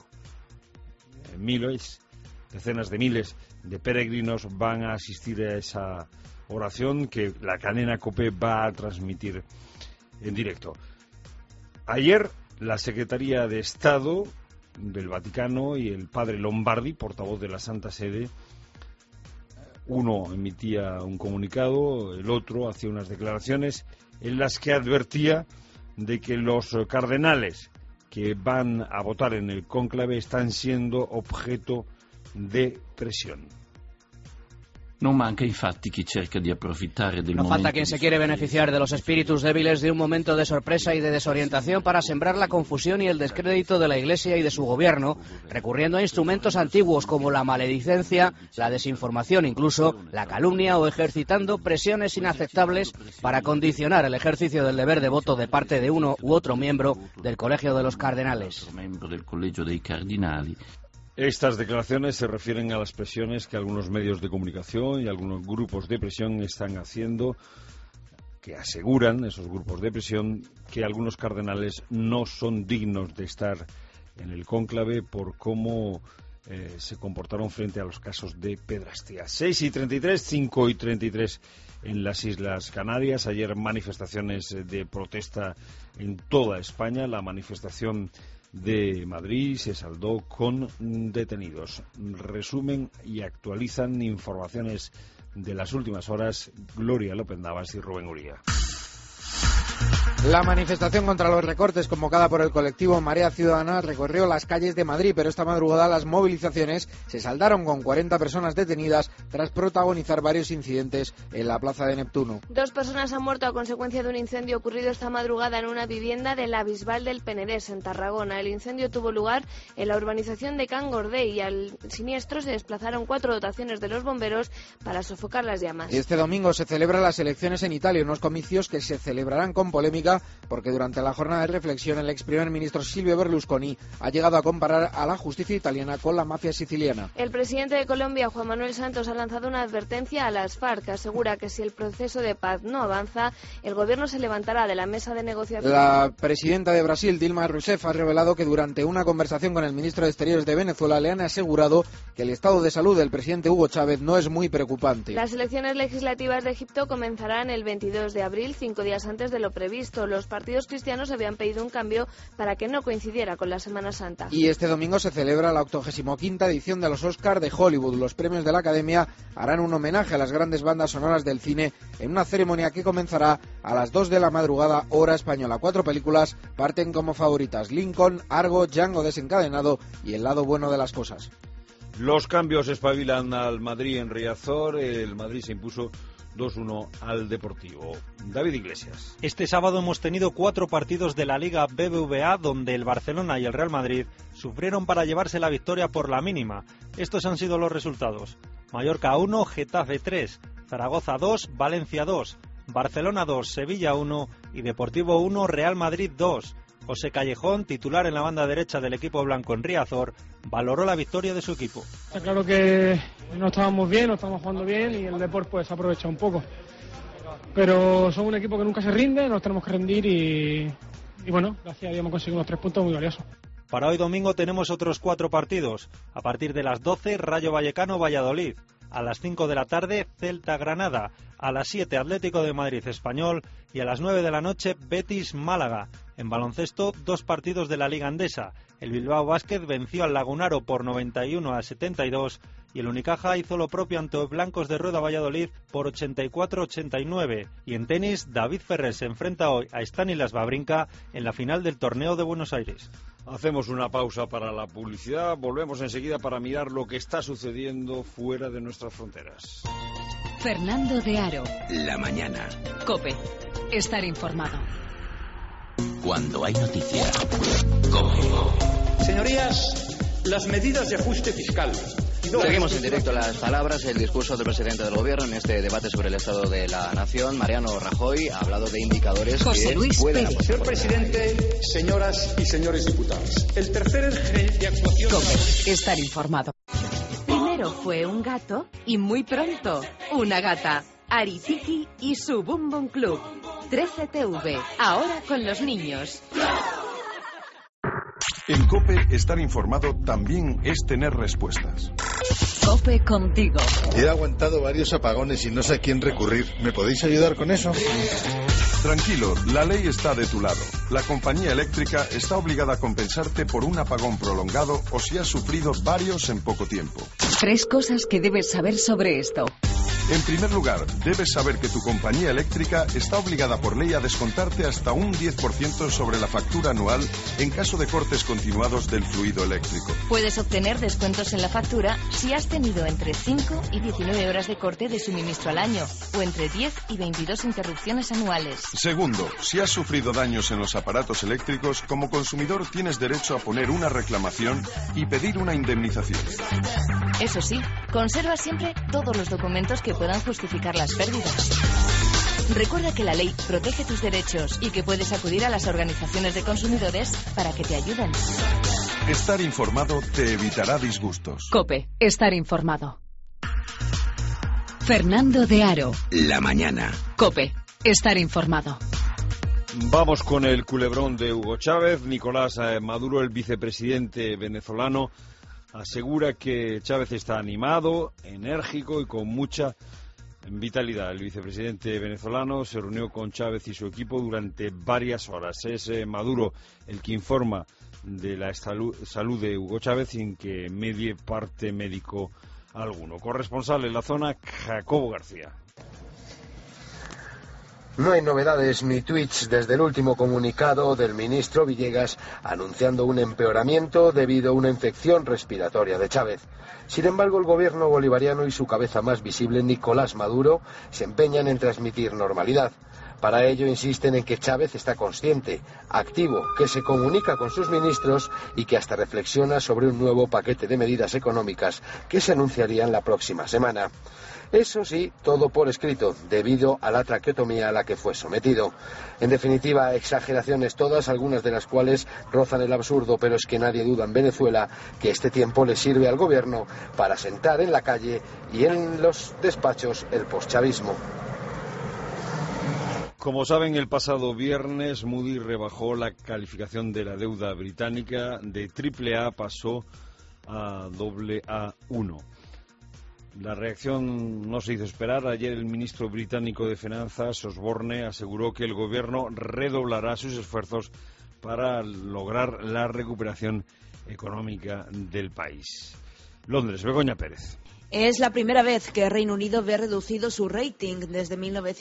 [SPEAKER 1] Decenas de miles de peregrinos van a asistir a esa oración que la cadena COPE va a transmitir en directo. Ayer la Secretaría de Estado del Vaticano y el padre Lombardi, portavoz de la Santa Sede, uno emitía un comunicado, el otro hacía unas declaraciones en las que advertía de que los cardenales que van a votar en el cónclave están siendo objeto de presión.
[SPEAKER 16] No manca infatti chi cerca di approfittare del
[SPEAKER 17] No falta quien se quiere beneficiar de los espíritus débiles de un momento de sorpresa y de desorientación para sembrar la confusión y el descrédito de la Iglesia y de su gobierno, recurriendo a instrumentos antiguos como la maledicencia, la desinformación, incluso la calumnia, o ejercitando presiones inaceptables para condicionar el ejercicio del deber de voto de parte de uno u otro miembro del Colegio de los Cardenales.
[SPEAKER 1] Estas declaraciones se refieren a las presiones que algunos medios de comunicación y algunos grupos de presión están haciendo, que aseguran, esos grupos de presión, que algunos cardenales no son dignos de estar en el cónclave por cómo se comportaron frente a los casos de pedrastía. 6:33, 5:33 en las Islas Canarias. Ayer manifestaciones de protesta en toda España. La manifestación de Madrid se saldó con detenidos. Resumen y actualizan informaciones de las últimas horas Gloria López Navas y Rubén Uría.
[SPEAKER 4] La manifestación contra los recortes convocada por el colectivo Marea Ciudadana recorrió las calles de Madrid, pero esta madrugada las movilizaciones se saldaron con 40 personas detenidas tras protagonizar varios incidentes en la plaza de Neptuno.
[SPEAKER 5] 2 personas han muerto a consecuencia de un incendio ocurrido esta madrugada en una vivienda de la Bisbal del Penedés, en Tarragona. El incendio tuvo lugar en la urbanización de Can Gordé y al siniestro se desplazaron 4 dotaciones de los bomberos para sofocar las llamas.
[SPEAKER 4] Este domingo se celebran las elecciones en Italia, unos comicios que se celebrarán con polémica porque durante la jornada de reflexión el ex primer ministro Silvio Berlusconi ha llegado a comparar a la justicia italiana con la mafia siciliana.
[SPEAKER 5] El presidente de Colombia, Juan Manuel Santos, ha lanzado una advertencia a las FARC. Asegura que si el proceso de paz no avanza, el gobierno se levantará de la mesa de negociación.
[SPEAKER 4] La presidenta de Brasil, Dilma Rousseff, ha revelado que durante una conversación con el ministro de Exteriores de Venezuela le han asegurado que el estado de salud del presidente Hugo Chávez no es muy preocupante.
[SPEAKER 5] Las elecciones legislativas de Egipto comenzarán el 22 de abril, 5 días antes de lo previsto. Los partidos cristianos habían pedido un cambio para que no coincidiera con la Semana Santa.
[SPEAKER 4] Y este domingo se celebra la 85ª edición de los Oscar de Hollywood. Los premios de la Academia harán un homenaje a las grandes bandas sonoras del cine en una ceremonia que comenzará a las 2 de la madrugada, hora española. 4 películas parten como favoritas: Lincoln, Argo, Django desencadenado y El lado bueno de las cosas.
[SPEAKER 1] Los cambios espabilan al Madrid en Riazor. El Madrid se impuso 2-1 al Deportivo. David Iglesias.
[SPEAKER 10] Este sábado hemos tenido 4 partidos de la Liga BBVA donde el Barcelona y el Real Madrid sufrieron para llevarse la victoria por la mínima. Estos han sido los resultados: Mallorca 1, Getafe 3, Zaragoza 2, Valencia 2, Barcelona 2, Sevilla 1 y Deportivo 1, Real Madrid 2. José Callejón, titular en la banda derecha del equipo blanco en Riazor, valoró la victoria de su equipo.
[SPEAKER 18] Está claro que no estábamos bien, no estábamos jugando bien y el Depor pues aprovecha un poco. Pero somos un equipo que nunca se rinde, nos tenemos que rendir y bueno, gracias a Dios hemos conseguido unos 3 puntos muy valiosos.
[SPEAKER 10] Para hoy domingo tenemos otros 4 partidos. A partir de las 12, Rayo Vallecano-Valladolid. A las 5 de la tarde, Celta-Granada. A las 7, Atlético de Madrid-Español. Y a las 9 de la noche, Betis-Málaga. En baloncesto, 2 partidos de la Liga Endesa. El Bilbao Basket venció al Lagunaro por 91-72 y el Unicaja hizo lo propio ante los blancos de Rueda Valladolid por 84-89. Y en tenis, David Ferrer se enfrenta hoy a Stanislas Wawrinka en la final del Torneo de Buenos Aires.
[SPEAKER 1] Hacemos una pausa para la publicidad. Volvemos enseguida para mirar lo que está sucediendo fuera de nuestras fronteras.
[SPEAKER 2] Fernando de Aro.
[SPEAKER 21] La mañana.
[SPEAKER 2] COPE. Estar informado.
[SPEAKER 21] Cuando hay noticia.
[SPEAKER 8] Señorías, las medidas de ajuste fiscal.
[SPEAKER 17] Seguimos en directo las palabras, el discurso del presidente del gobierno en este debate sobre el estado de la nación. Mariano Rajoy ha hablado de indicadores
[SPEAKER 2] José
[SPEAKER 17] que
[SPEAKER 2] Luis
[SPEAKER 17] pueden...
[SPEAKER 2] Pérez.
[SPEAKER 8] Señor presidente, señoras y señores diputados, el tercer eje de actuación...
[SPEAKER 2] COPE. Estar informado.
[SPEAKER 19] Primero fue un gato y muy pronto una gata. Aritiki y su Bum Bum Club. 13TV, ahora con los niños.
[SPEAKER 20] En COPE, estar informado también es tener respuestas.
[SPEAKER 2] COPE contigo.
[SPEAKER 22] He aguantado varios apagones y no sé a quién recurrir. ¿Me podéis ayudar con eso?
[SPEAKER 20] Tranquilo, la ley está de tu lado. La compañía eléctrica está obligada a compensarte por un apagón prolongado o si has sufrido varios en poco tiempo.
[SPEAKER 2] 3 cosas que debes saber sobre esto.
[SPEAKER 20] En primer lugar, debes saber que tu compañía eléctrica está obligada por ley a descontarte hasta un 10% sobre la factura anual en caso de cortes continuados del fluido eléctrico.
[SPEAKER 19] Puedes obtener descuentos en la factura si has tenido entre 5 y 19 horas de corte de suministro al año o entre 10 y 22 interrupciones anuales.
[SPEAKER 20] Segundo, si has sufrido daños en los aparatos eléctricos, como consumidor tienes derecho a poner una reclamación y pedir una indemnización.
[SPEAKER 19] Eso sí, conserva siempre todos los documentos que puedan justificar las pérdidas. Recuerda que la ley protege tus derechos y que puedes acudir a las organizaciones de consumidores para que te ayuden.
[SPEAKER 20] Estar informado te evitará disgustos.
[SPEAKER 2] COPE. Estar informado. Fernando de Aro.
[SPEAKER 21] La mañana.
[SPEAKER 2] COPE. Estar informado.
[SPEAKER 1] Vamos con el culebrón de Hugo Chávez. Nicolás Maduro, el vicepresidente venezolano, asegura que Chávez está animado, enérgico y con mucha vitalidad. El vicepresidente venezolano se reunió con Chávez y su equipo durante varias horas. Es Maduro el que informa de la salud de Hugo Chávez sin que medie parte médico alguno. Corresponsal en la zona, Jacobo García.
[SPEAKER 3] No hay novedades ni tweets desde el último comunicado del ministro Villegas anunciando un empeoramiento debido a una infección respiratoria de Chávez. Sin embargo, el gobierno bolivariano y su cabeza más visible, Nicolás Maduro, se empeñan en transmitir normalidad. Para ello insisten en que Chávez está consciente, activo, que se comunica con sus ministros y que hasta reflexiona sobre un nuevo paquete de medidas económicas que se anunciarían la próxima semana. Eso sí, todo por escrito, debido a la traqueotomía a la que fue sometido. En definitiva, exageraciones todas, algunas de las cuales rozan el absurdo, pero es que nadie duda en Venezuela que este tiempo le sirve al gobierno para sentar en la calle y en los despachos el postchavismo.
[SPEAKER 1] Como saben, el pasado viernes Moody's rebajó la calificación de la deuda británica de AAA, pasó a AA1. La reacción no se hizo esperar. Ayer el ministro británico de Finanzas, Osborne, aseguró que el gobierno redoblará sus esfuerzos para lograr la recuperación económica del país. Londres, Begoña Pérez.
[SPEAKER 6] Es la primera vez que Reino Unido ve reducido su rating desde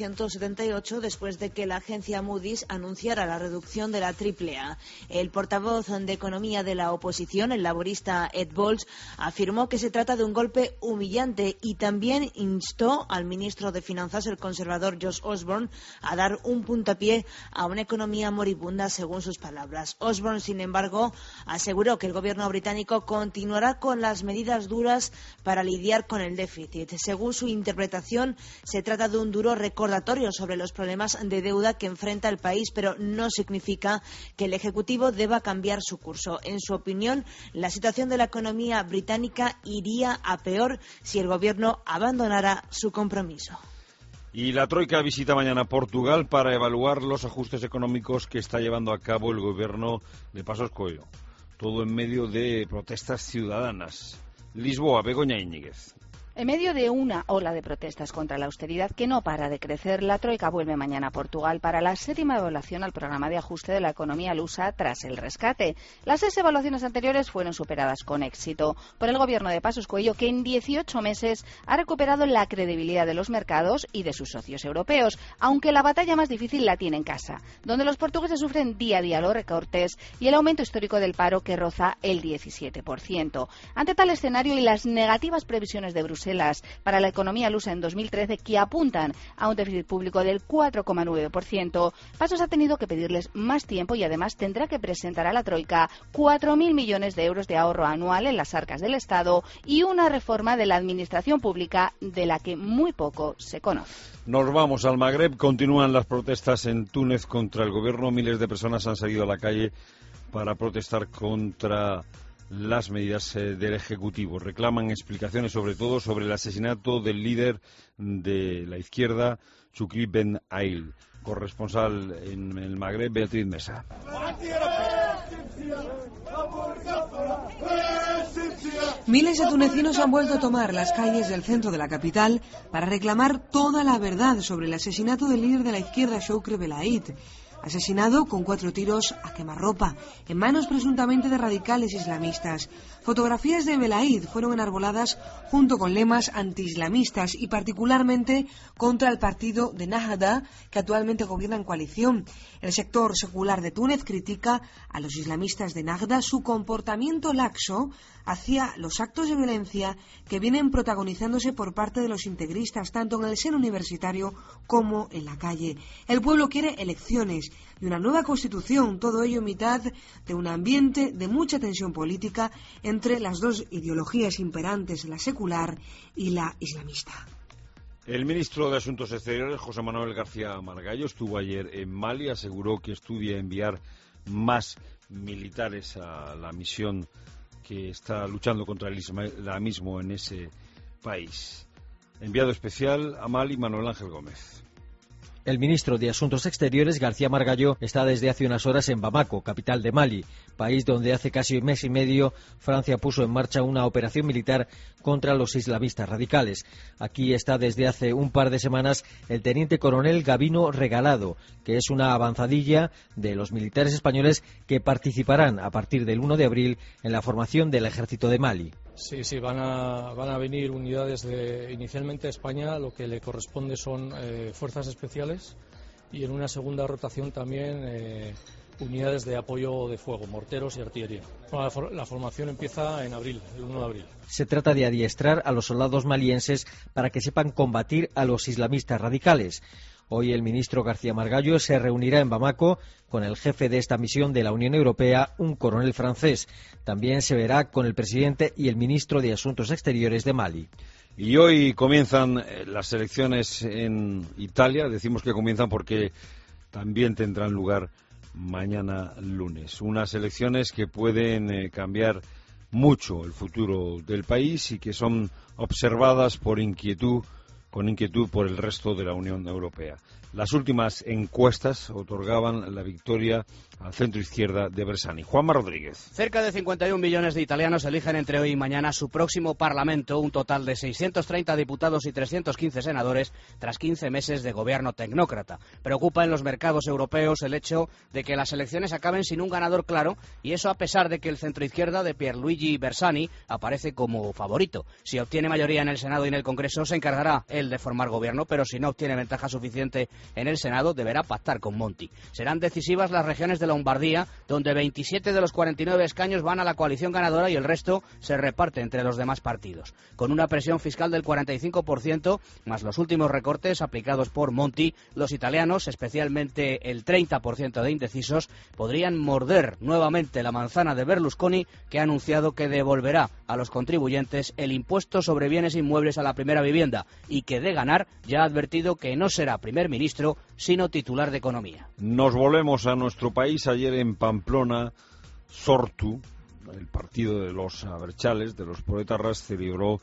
[SPEAKER 6] 1978, después de que la agencia Moody's anunciara la reducción de la AAA. El portavoz de Economía de la oposición, el laborista Ed Balls, afirmó que se trata de un golpe humillante y también instó al ministro de Finanzas, el conservador Josh Osborne, a dar un puntapié a una economía moribunda, según sus palabras. Osborne, sin embargo, aseguró que el gobierno británico continuará con las medidas duras para lidiar con el déficit. Según su interpretación, se trata de un duro recordatorio sobre los problemas de deuda que enfrenta el país, pero no significa que el Ejecutivo deba cambiar su curso. En su opinión, la situación de la economía británica iría a peor si el Gobierno abandonara su compromiso.
[SPEAKER 1] Y la Troika visita mañana Portugal para evaluar los ajustes económicos que está llevando a cabo el Gobierno de Passos Coelho. Todo en medio de protestas ciudadanas. Lisboa, Begoña Íñiguez.
[SPEAKER 23] En medio de una ola de protestas contra la austeridad que no para de crecer, la Troika vuelve mañana a Portugal para la 7ª evaluación al programa de ajuste de la economía lusa tras el rescate. Las 6 evaluaciones anteriores fueron superadas con éxito por el gobierno de Passos Coelho, que en 18 meses ha recuperado la credibilidad de los mercados y de sus socios europeos, aunque la batalla más difícil la tiene en casa, donde los portugueses sufren día a día los recortes y el aumento histórico del paro, que roza el 17%. Ante tal escenario y las negativas previsiones de Bruselas para la economía lusa en 2013, que apuntan a un déficit público del 4,9%, Passos ha tenido que pedirles más tiempo y además tendrá que presentar a la Troika 4.000 millones de euros de ahorro anual en las arcas del Estado y una reforma de la administración pública de la que muy poco se conoce.
[SPEAKER 1] Nos vamos al Magreb. Continúan las protestas en Túnez contra el gobierno. Miles de personas han salido a la calle para protestar contra las medidas del Ejecutivo. Reclaman explicaciones, sobre todo sobre el asesinato del líder de la izquierda, Chukri Ben Ail. Corresponsal en el Magreb, Beatriz Mesa.
[SPEAKER 24] Miles de tunecinos han vuelto a tomar las calles del centro de la capital para reclamar toda la verdad sobre el asesinato del líder de la izquierda, Chokri Ben Ail, asesinado con 4 tiros a quemarropa, en manos presuntamente de radicales islamistas. Fotografías de Belaid fueron enarboladas junto con lemas antiislamistas y particularmente contra el partido de Nahda, que actualmente gobierna en coalición. El sector secular de Túnez critica a los islamistas de Nahda su comportamiento laxo hacia los actos de violencia que vienen protagonizándose por parte de los integristas, tanto en el seno universitario como en la calle. El pueblo quiere elecciones y una nueva constitución, todo ello en mitad de un ambiente de mucha tensión política entre las dos ideologías imperantes, la secular y la islamista.
[SPEAKER 1] El ministro de Asuntos Exteriores, José Manuel García Margallo, estuvo ayer en Mali, aseguró que estudia enviar más militares a la misión que está luchando contra el islamismo en ese país. Enviado especial a Mali, Manuel Ángel Gómez.
[SPEAKER 25] El ministro de Asuntos Exteriores, García Margallo, está desde hace unas horas en Bamako, capital de Mali, país donde hace casi un mes y medio Francia puso en marcha una operación militar contra los islamistas radicales. Aquí está desde hace un par de semanas el teniente coronel Gabino Regalado, que es una avanzadilla de los militares españoles que participarán a partir del 1 de abril en la formación del ejército de Mali.
[SPEAKER 26] Sí, van a venir unidades inicialmente a España. Lo que le corresponde son fuerzas especiales y en una segunda rotación también unidades de apoyo de fuego, morteros y artillería. La formación empieza en abril, el 1 de abril.
[SPEAKER 25] Se trata de adiestrar a los soldados malienses para que sepan combatir a los islamistas radicales. Hoy el ministro García Margallo se reunirá en Bamako con el jefe de esta misión de la Unión Europea, un coronel francés. También se verá con el presidente y el ministro de Asuntos Exteriores de Mali.
[SPEAKER 1] Y hoy comienzan las elecciones en Italia. Decimos que comienzan porque también tendrán lugar mañana lunes. Unas elecciones que pueden cambiar mucho el futuro del país y que son observadas con inquietud por el resto de la Unión Europea. Las últimas encuestas otorgaban la victoria al centro-izquierda de Bersani. Juanma Rodríguez.
[SPEAKER 17] Cerca de 51 millones de italianos eligen entre hoy y mañana su próximo Parlamento, un total de 630 diputados y 315 senadores, tras 15 meses de gobierno tecnócrata. Preocupa en los mercados europeos el hecho de que las elecciones acaben sin un ganador claro, y eso a pesar de que el centro-izquierda de Pierluigi Bersani aparece como favorito. Si obtiene mayoría en el Senado y en el Congreso, se encargará él de formar gobierno, pero si no obtiene ventaja suficiente en el Senado, deberá pactar con Monti. Serán decisivas las regiones de Lombardía, donde 27 de los 49 escaños van a la coalición ganadora y el resto se reparte entre los demás partidos. Con una presión fiscal del 45%, más los últimos recortes aplicados por Monti, los italianos, especialmente el 30% de indecisos, podrían morder nuevamente la manzana de Berlusconi, que ha anunciado que devolverá a los contribuyentes el impuesto sobre bienes inmuebles a la primera vivienda y que, de ganar, ya ha advertido que no será primer ministro, sino titular de Economía.
[SPEAKER 1] Nos volvemos a nuestro país. Ayer en Pamplona, Sortu, el partido de los Abertzales, de los proetarras, celebró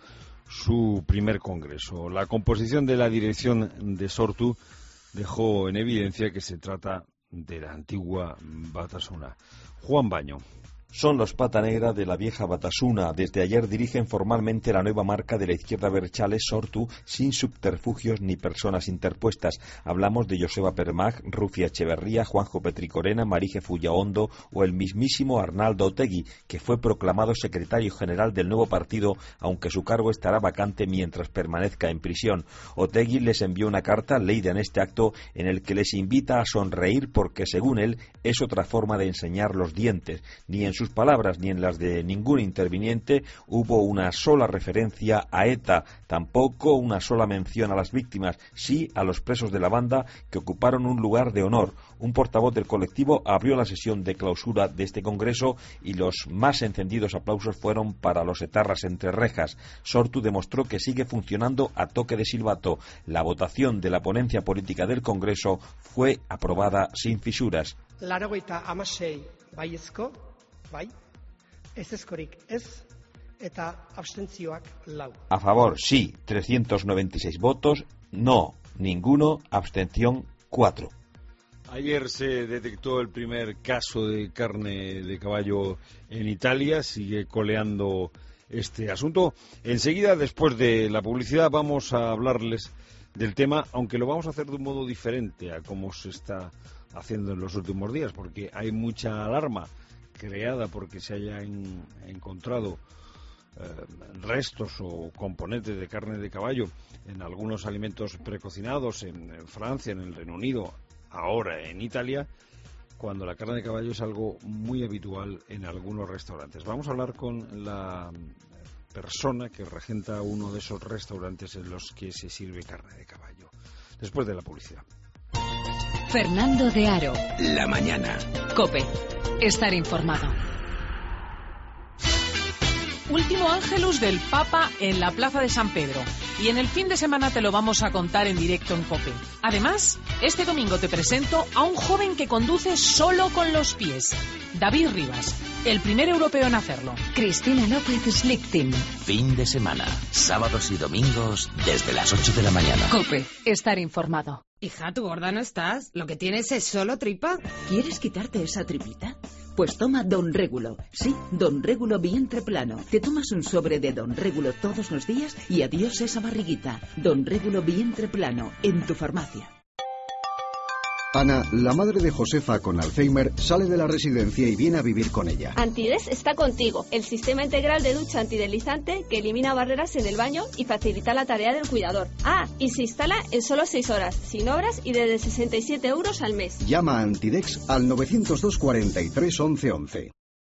[SPEAKER 1] su primer congreso. La composición de la dirección de Sortu dejó en evidencia que se trata de la antigua Batasuna. Juan Baño.
[SPEAKER 7] Son los pata negra de la vieja Batasuna. Desde ayer dirigen formalmente la nueva marca de la izquierda Abertzales, Sortu, sin subterfugios ni personas interpuestas. Hablamos de Joseba Permag, Rufia Echeverría, Juanjo Petricorena, Marije Fullaondo o el mismísimo Arnaldo Otegi, que fue proclamado secretario general del nuevo partido, aunque su cargo estará vacante mientras permanezca en prisión. Otegi les envió una carta, leída en este acto, en el que les invita a sonreír porque, según él, es otra forma de enseñar los dientes. Ni en sus palabras ni en las de ningún interviniente hubo una sola referencia a ETA, tampoco una sola mención a las víctimas, sí a los presos de la banda que ocuparon un lugar de honor. Un portavoz del colectivo abrió la sesión de clausura de este congreso y los más encendidos aplausos fueron para los etarras entre rejas. Sortu demostró que sigue funcionando a toque de silbato. La votación de la ponencia política del congreso fue aprobada sin fisuras.
[SPEAKER 9] Laurogeita hamasei baiezko, bai, ezezkorik ez, eta abstentzioak 4.
[SPEAKER 7] A favor, sí, 396 votos, no, ninguno, abstención 4.
[SPEAKER 1] Ayer se detectó el primer caso de carne de caballo en Italia, sigue coleando este asunto. Enseguida, después de la publicidad, vamos a hablarles del tema, aunque lo vamos a hacer de un modo diferente a como se está haciendo en los últimos días, porque hay mucha alarma creada porque se hayan encontrado restos o componentes de carne de caballo en algunos alimentos precocinados en Francia, en el Reino Unido, ahora en Italia, cuando la carne de caballo es algo muy habitual en algunos restaurantes. Vamos a hablar con la persona que regenta uno de esos restaurantes en los que se sirve carne de caballo, después de la publicidad.
[SPEAKER 2] Fernando de Aro.
[SPEAKER 21] La mañana.
[SPEAKER 2] COPE. Estar informado.
[SPEAKER 11] Último Ángelus del Papa en la Plaza de San Pedro. Y en el fin de semana te lo vamos a contar en directo en COPE. Además, este domingo te presento a un joven que conduce solo con los pies. David Rivas, el primer europeo en hacerlo.
[SPEAKER 2] Cristina López Slichting.
[SPEAKER 21] Fin de semana. Sábados y domingos desde las 8 de la mañana.
[SPEAKER 2] COPE. Estar informado.
[SPEAKER 12] Hija, ¿tú gorda no estás? ¿Lo que tienes es solo tripa?
[SPEAKER 13] ¿Quieres quitarte esa tripita? Pues toma Don Régulo. Sí, Don Régulo vientre plano. Te tomas un sobre de Don Régulo todos los días y adiós esa barriguita. Don Régulo vientre plano, en tu farmacia.
[SPEAKER 4] Ana, la madre de Josefa con Alzheimer, sale de la residencia y viene a vivir con ella.
[SPEAKER 5] Antides está contigo, el sistema integral de ducha antideslizante que elimina barreras en el baño y facilita la tarea del cuidador. Ah, y se instala en solo 6 horas, sin obras y desde 67 euros al mes.
[SPEAKER 4] Llama a Antidex al 902 43 11 11.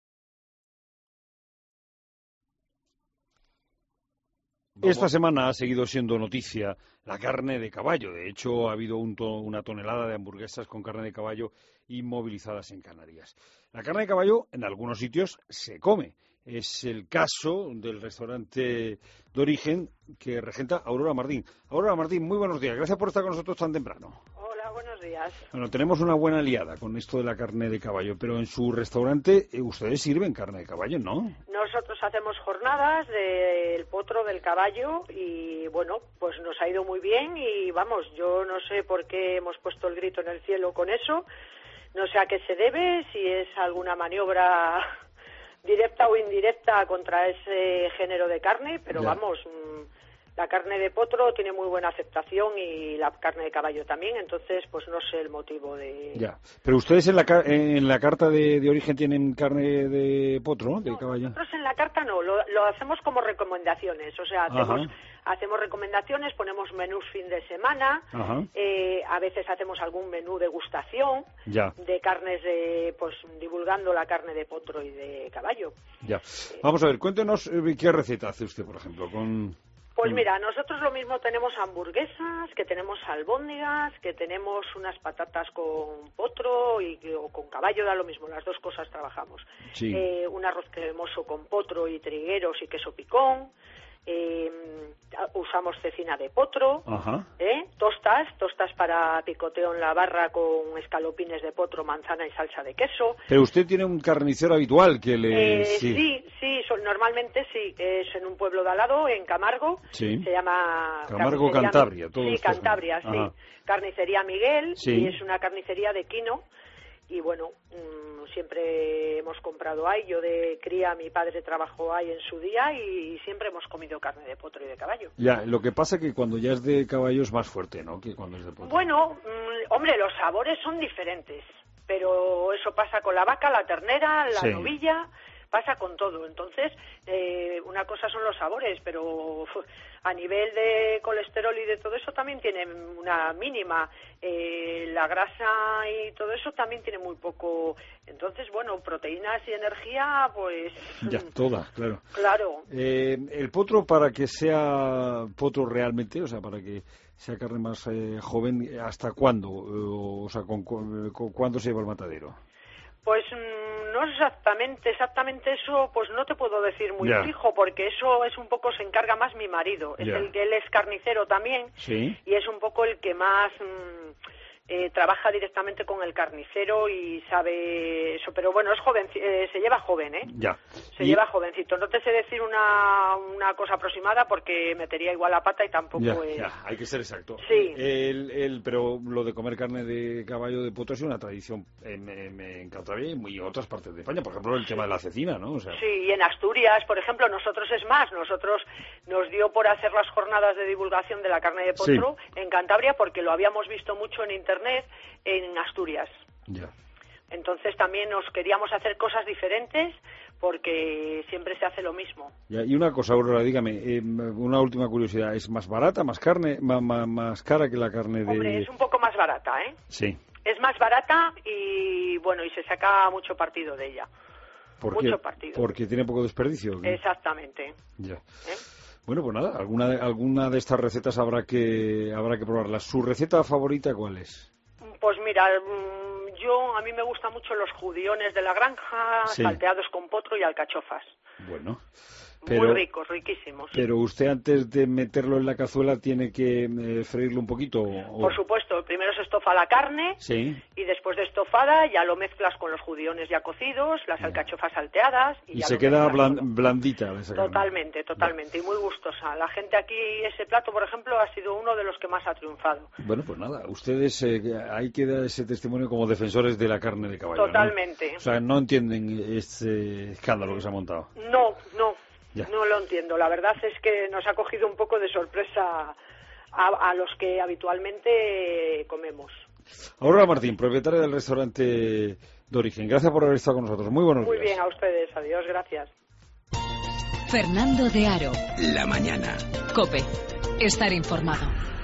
[SPEAKER 1] Esta semana ha seguido siendo noticia la carne de caballo. De hecho, ha habido una tonelada de hamburguesas con carne de caballo inmovilizadas en Canarias. La carne de caballo en algunos sitios se come. Es el caso del restaurante de origen que regenta Aurora Martín. Aurora Martín, muy buenos días. Gracias por estar con nosotros tan temprano.
[SPEAKER 14] Hola, buenos días.
[SPEAKER 1] Bueno, tenemos una buena liada con esto de la carne de caballo, pero en su restaurante ustedes sirven carne de caballo, ¿no?
[SPEAKER 14] Nosotros hacemos jornadas del potro, del caballo y bueno, pues nos ha ido muy bien y vamos, yo no sé por qué hemos puesto el grito en el cielo con eso, no sé a qué se debe, si es alguna maniobra directa o indirecta contra ese género de carne, pero
[SPEAKER 1] ya.
[SPEAKER 14] Vamos, la carne de potro tiene muy buena aceptación y la carne de caballo también, entonces pues no sé el motivo de...
[SPEAKER 1] Ya, pero ustedes en la carta de origen tienen carne de potro, ¿no? De caballo.
[SPEAKER 14] Nosotros en la carta no, lo hacemos como recomendaciones, o sea, hacemos recomendaciones, ponemos menús fin de semana, a veces hacemos algún menú degustación de carnes, pues divulgando la carne de potro y de caballo.
[SPEAKER 1] Ya, vamos a ver, cuéntenos qué receta hace usted, por ejemplo,
[SPEAKER 14] Pues mira, nosotros lo mismo tenemos hamburguesas, que tenemos albóndigas, que tenemos unas patatas con potro o con caballo, da lo mismo, las dos cosas trabajamos.
[SPEAKER 1] Sí.
[SPEAKER 14] Un arroz cremoso con potro y trigueros y queso picón. Usamos cecina de potro, tostas para picoteo en la barra con escalopines de potro, manzana y salsa de queso.
[SPEAKER 1] Pero usted tiene un carnicero habitual que le...
[SPEAKER 14] Sí, normalmente sí, es en un pueblo de al lado, en Camargo, se llama...
[SPEAKER 1] Camargo, Cantabria.
[SPEAKER 14] Sí, Cantabria, sí. Carnicería Miguel,
[SPEAKER 1] sí.
[SPEAKER 14] Y es una carnicería de Quino. Y bueno, siempre hemos comprado ahí. Yo de cría, mi padre trabajó ahí en su día y siempre hemos comido carne de potro y de caballo.
[SPEAKER 1] Ya, lo que pasa es que cuando ya es de caballo es más fuerte, ¿no?, que cuando es de potro.
[SPEAKER 14] Bueno, hombre, los sabores son diferentes, pero eso pasa con la vaca, la ternera, la novilla, pasa con todo. Entonces, una cosa son los sabores, pero a nivel de colesterol y de todo eso también tiene una mínima. La grasa y todo eso también tiene muy poco. Entonces, bueno, proteínas y energía, pues...
[SPEAKER 1] Ya, todas, claro.
[SPEAKER 14] Claro.
[SPEAKER 1] El potro, para que sea potro realmente, o sea, para que sea carne más joven, ¿hasta cuándo? O sea, ¿cuándo se lleva al matadero?
[SPEAKER 14] Pues no exactamente eso, pues no te puedo decir muy fijo, porque eso es un poco, se encarga más mi marido, es el que él es carnicero también, y es un poco el que más trabaja directamente con el carnicero y sabe eso, pero bueno, es joven, se lleva joven, se lleva jovencito. No te sé decir una cosa aproximada porque metería igual la pata y tampoco
[SPEAKER 1] hay que ser exacto.
[SPEAKER 14] Sí.
[SPEAKER 1] Pero lo de comer carne de caballo de potro es una tradición en Cantabria y en otras partes de España, por ejemplo el tema de la cecina, ¿no? O sea...
[SPEAKER 14] Sí, y en Asturias, por ejemplo, nosotros nos dio por hacer las jornadas de divulgación de la carne de potro en Cantabria porque lo habíamos visto mucho en internet en Asturias. Entonces también nos queríamos hacer cosas diferentes porque siempre se hace lo mismo.
[SPEAKER 1] Y una cosa, Aurora, dígame, una última curiosidad, ¿es más barata, más cara que la carne de...?
[SPEAKER 14] Hombre, es un poco más barata, ¿eh?
[SPEAKER 1] Sí.
[SPEAKER 14] Es más barata y bueno, y se saca mucho partido de ella. Mucho partido.
[SPEAKER 1] Porque tiene poco desperdicio, ¿qué?
[SPEAKER 14] Exactamente.
[SPEAKER 1] Ya. Bueno, pues nada, alguna de estas recetas habrá que probarlas. ¿Su receta favorita cuál es?
[SPEAKER 14] Pues mira, a mí me gustan mucho los judiones de la granja, salteados con potro y alcachofas.
[SPEAKER 1] Bueno.
[SPEAKER 14] Muy ricos, riquísimos.
[SPEAKER 1] Pero usted antes de meterlo en la cazuela tiene que freírlo un poquito.
[SPEAKER 14] Por supuesto, primero se estofa la carne y después de estofada ya lo mezclas con los judiones ya cocidos, las alcachofas salteadas y ya
[SPEAKER 1] se queda blandita esa
[SPEAKER 14] carne. Totalmente, y muy gustosa. La gente aquí, ese plato, por ejemplo, ha sido uno de los que más ha triunfado.
[SPEAKER 1] Bueno, pues nada, ustedes hay que dar ese testimonio como defensores de la carne de caballo.
[SPEAKER 14] Totalmente.
[SPEAKER 1] ¿No? O sea, no entienden este escándalo que se ha montado.
[SPEAKER 14] No lo entiendo. La verdad es que nos ha cogido un poco de sorpresa a los que habitualmente comemos.
[SPEAKER 1] Aurora Martín, propietaria del restaurante de Origen. Gracias por haber estado con nosotros. Muy buenos días.
[SPEAKER 14] Muy bien, a ustedes. Adiós, gracias.
[SPEAKER 2] Fernando de Aro.
[SPEAKER 21] La mañana.
[SPEAKER 2] COPE. Estar informado.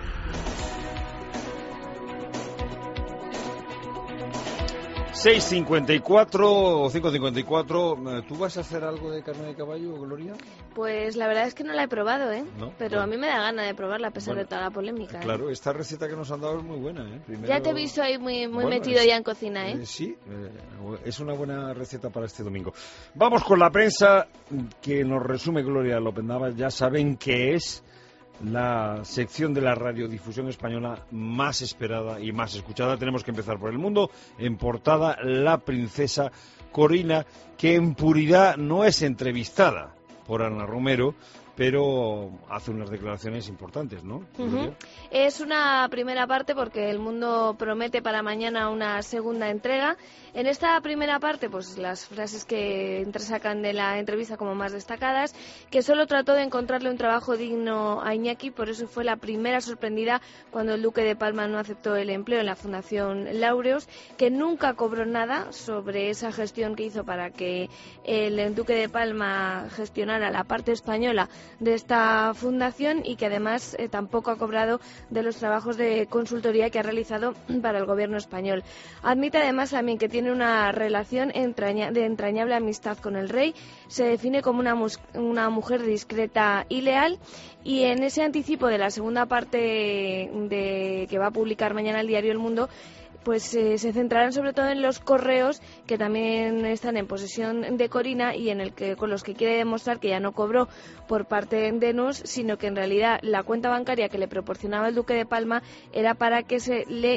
[SPEAKER 1] ¿6:54 o 5:54? ¿Tú vas a hacer algo de carne de caballo, Gloria?
[SPEAKER 8] Pues la verdad es que no la he probado,
[SPEAKER 1] ¿No?
[SPEAKER 8] Pero a mí me da gana de probarla a pesar de toda la polémica.
[SPEAKER 1] Claro, esta receta que nos han dado es muy buena, Primero...
[SPEAKER 8] Ya te he visto ahí muy metido ya en cocina,
[SPEAKER 1] Sí, es una buena receta para este domingo. Vamos con la prensa que nos resume Gloria López Navas. Ya saben que es la sección de la radiodifusión española más esperada y más escuchada. Tenemos que empezar por El Mundo. En portada, la princesa Corina, que en puridad no es entrevistada por Ana Romero, pero hace unas declaraciones importantes, ¿no?
[SPEAKER 8] Es una primera parte porque El Mundo promete para mañana una segunda entrega. En esta primera parte, pues las frases que entresacan de la entrevista como más destacadas, que solo trató de encontrarle un trabajo digno a Iñaki, por eso fue la primera sorprendida cuando el Duque de Palma no aceptó el empleo en la Fundación Laureus, que nunca cobró nada sobre esa gestión que hizo para que el Duque de Palma gestionara la parte española de esta fundación y que además tampoco ha cobrado de los trabajos de consultoría que ha realizado para el gobierno español. Admite además también que tiene una relación de entrañable amistad con el rey, se define como una mujer discreta y leal, y en ese anticipo de la segunda parte que va a publicar mañana el diario El Mundo, pues se centrarán sobre todo en los correos que también están en posesión de Corina y con los que quiere demostrar que ya no cobró por parte de NUS, sino que en realidad la cuenta bancaria que le proporcionaba el Duque de Palma era para que se le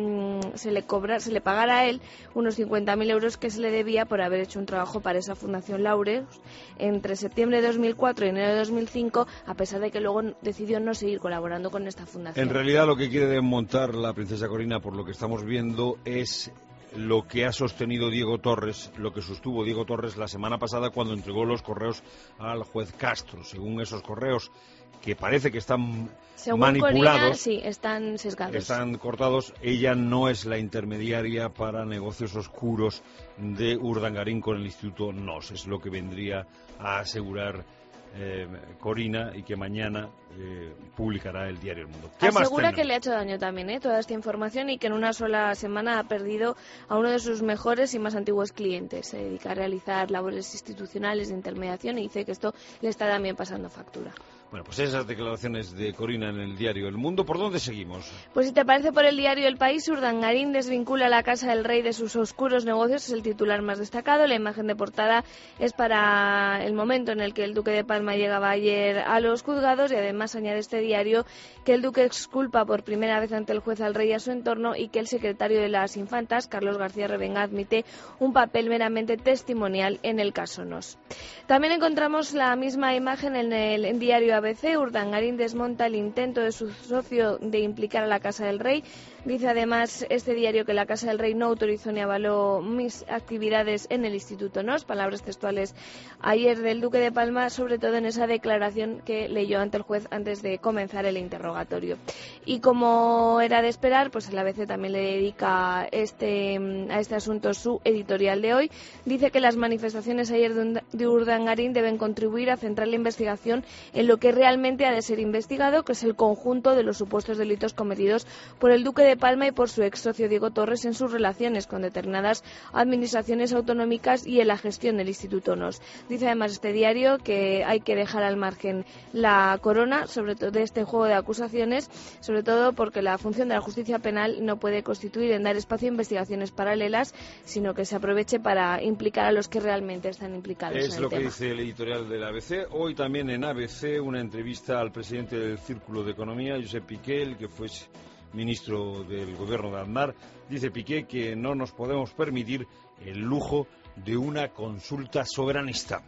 [SPEAKER 8] pagara a él unos 50.000 euros que se le debía por haber hecho un trabajo para esa Fundación Laureus entre septiembre de 2004 y enero de 2005, a pesar de que luego decidió no seguir colaborando con esta fundación.
[SPEAKER 1] En realidad lo que quiere desmontar la princesa Corina, por lo que estamos viendo, es lo que ha sostenido Diego Torres, lo que sostuvo Diego Torres la semana pasada cuando entregó los correos al juez Castro. Según esos correos, que parece que están manipulados,
[SPEAKER 8] Corina, sí, están sesgados,
[SPEAKER 1] están cortados, ella no es la intermediaria para negocios oscuros de Urdangarín con el Instituto NOS. Es lo que vendría a asegurar Corina, y que mañana publicará el diario El Mundo.
[SPEAKER 8] Asegura que le ha hecho daño también toda esta información, y que en una sola semana ha perdido a uno de sus mejores y más antiguos clientes. Se dedica a realizar labores institucionales de intermediación y dice que esto le está también pasando factura.
[SPEAKER 1] Bueno, pues esas declaraciones de Corina en el diario El Mundo. ¿Por dónde seguimos?
[SPEAKER 8] Pues si te parece, por el diario El País, Urdangarín desvincula la casa del rey de sus oscuros negocios, es el titular más destacado. La imagen de portada es para el momento en el que el Duque de Palma llegaba ayer a los juzgados, y además añade este diario que el Duque exculpa por primera vez ante el juez al rey y a su entorno, y que el secretario de las infantas, Carlos García Revenga, admite un papel meramente testimonial en el caso NOS. También encontramos la misma imagen en el diario ABC. Urdangarín desmonta el intento de su socio de implicar a la Casa del Rey. Dice además este diario que la Casa del Rey no autorizó ni avaló mis actividades en el Instituto NOS, palabras textuales ayer del Duque de Palma, sobre todo en esa declaración que leyó ante el juez antes de comenzar el interrogatorio. Y como era de esperar, pues el ABC también le dedica a este asunto su editorial de hoy. Dice que las manifestaciones ayer de Urdangarín deben contribuir a centrar la investigación en lo que realmente ha de ser investigado, que es el conjunto de los supuestos delitos cometidos por el Duque de Palma y por su ex socio Diego Torres en sus relaciones con determinadas administraciones autonómicas y en la gestión del Instituto NOS. Dice además este diario que hay que dejar al margen la corona, sobre todo de este juego de acusaciones, sobre todo porque la función de la justicia penal no puede constituir en dar espacio a investigaciones paralelas, sino que se aproveche para implicar a los que realmente están implicados en el tema.
[SPEAKER 1] Es lo que dice el editorial del ABC. Hoy también en ABC una entrevista al presidente del Círculo de Economía, Josep Piqué, el que fue ministro del gobierno de Aznar. Dice Piqué que no nos podemos permitir el lujo de una consulta soberanista.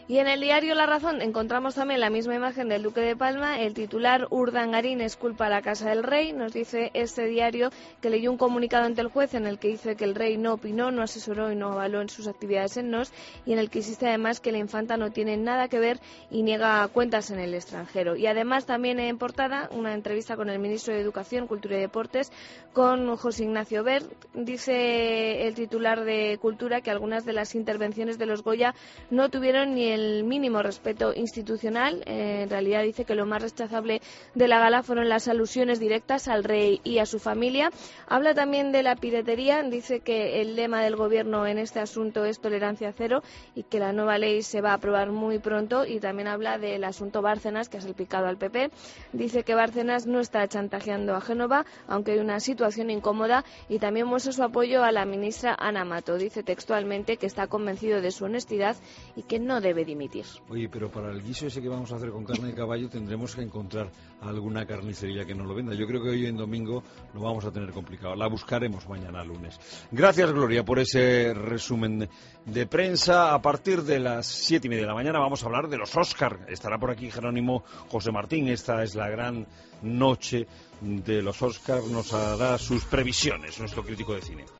[SPEAKER 8] Y en el diario La Razón encontramos también la misma imagen del duque de Palma. El titular: Urdangarín exculpa a la Casa del Rey. Nos dice este diario que leyó un comunicado ante el juez en el que dice que el rey no opinó, no asesoró y no avaló en sus actividades en NOS, y en el que insiste además que la infanta no tiene nada que ver y niega cuentas en el extranjero. Y además también en portada una entrevista con el ministro de Educación, Cultura y Deportes, con José Ignacio Wert. Dice el titular de Cultura que algunas de las intervenciones de los Goya no tuvieron ni el mínimo respeto institucional. En realidad dice que lo más rechazable de la gala fueron las alusiones directas al rey y a su familia. Habla también de la piratería, dice que el lema del gobierno en este asunto es tolerancia cero y que la nueva ley se va a aprobar muy pronto, y también habla del asunto Bárcenas, que ha salpicado al PP. Dice que Bárcenas no está chantajeando a Génova, aunque hay una situación incómoda, y también muestra su apoyo a la ministra Ana Mato. Dice textualmente que está convencido de su honestidad y que no debe dimitir.
[SPEAKER 1] Oye, pero para el guiso ese que vamos a hacer con carne de caballo tendremos que encontrar alguna carnicería que nos lo venda. Yo creo que hoy en domingo lo vamos a tener complicado. La buscaremos mañana lunes. Gracias, Gloria, por ese resumen de prensa. A partir de las 7:30 de la mañana vamos a hablar de los Oscar. Estará por aquí Jerónimo José Martín. Esta es la gran noche de los Oscar. Nos hará sus previsiones, nuestro crítico de cine.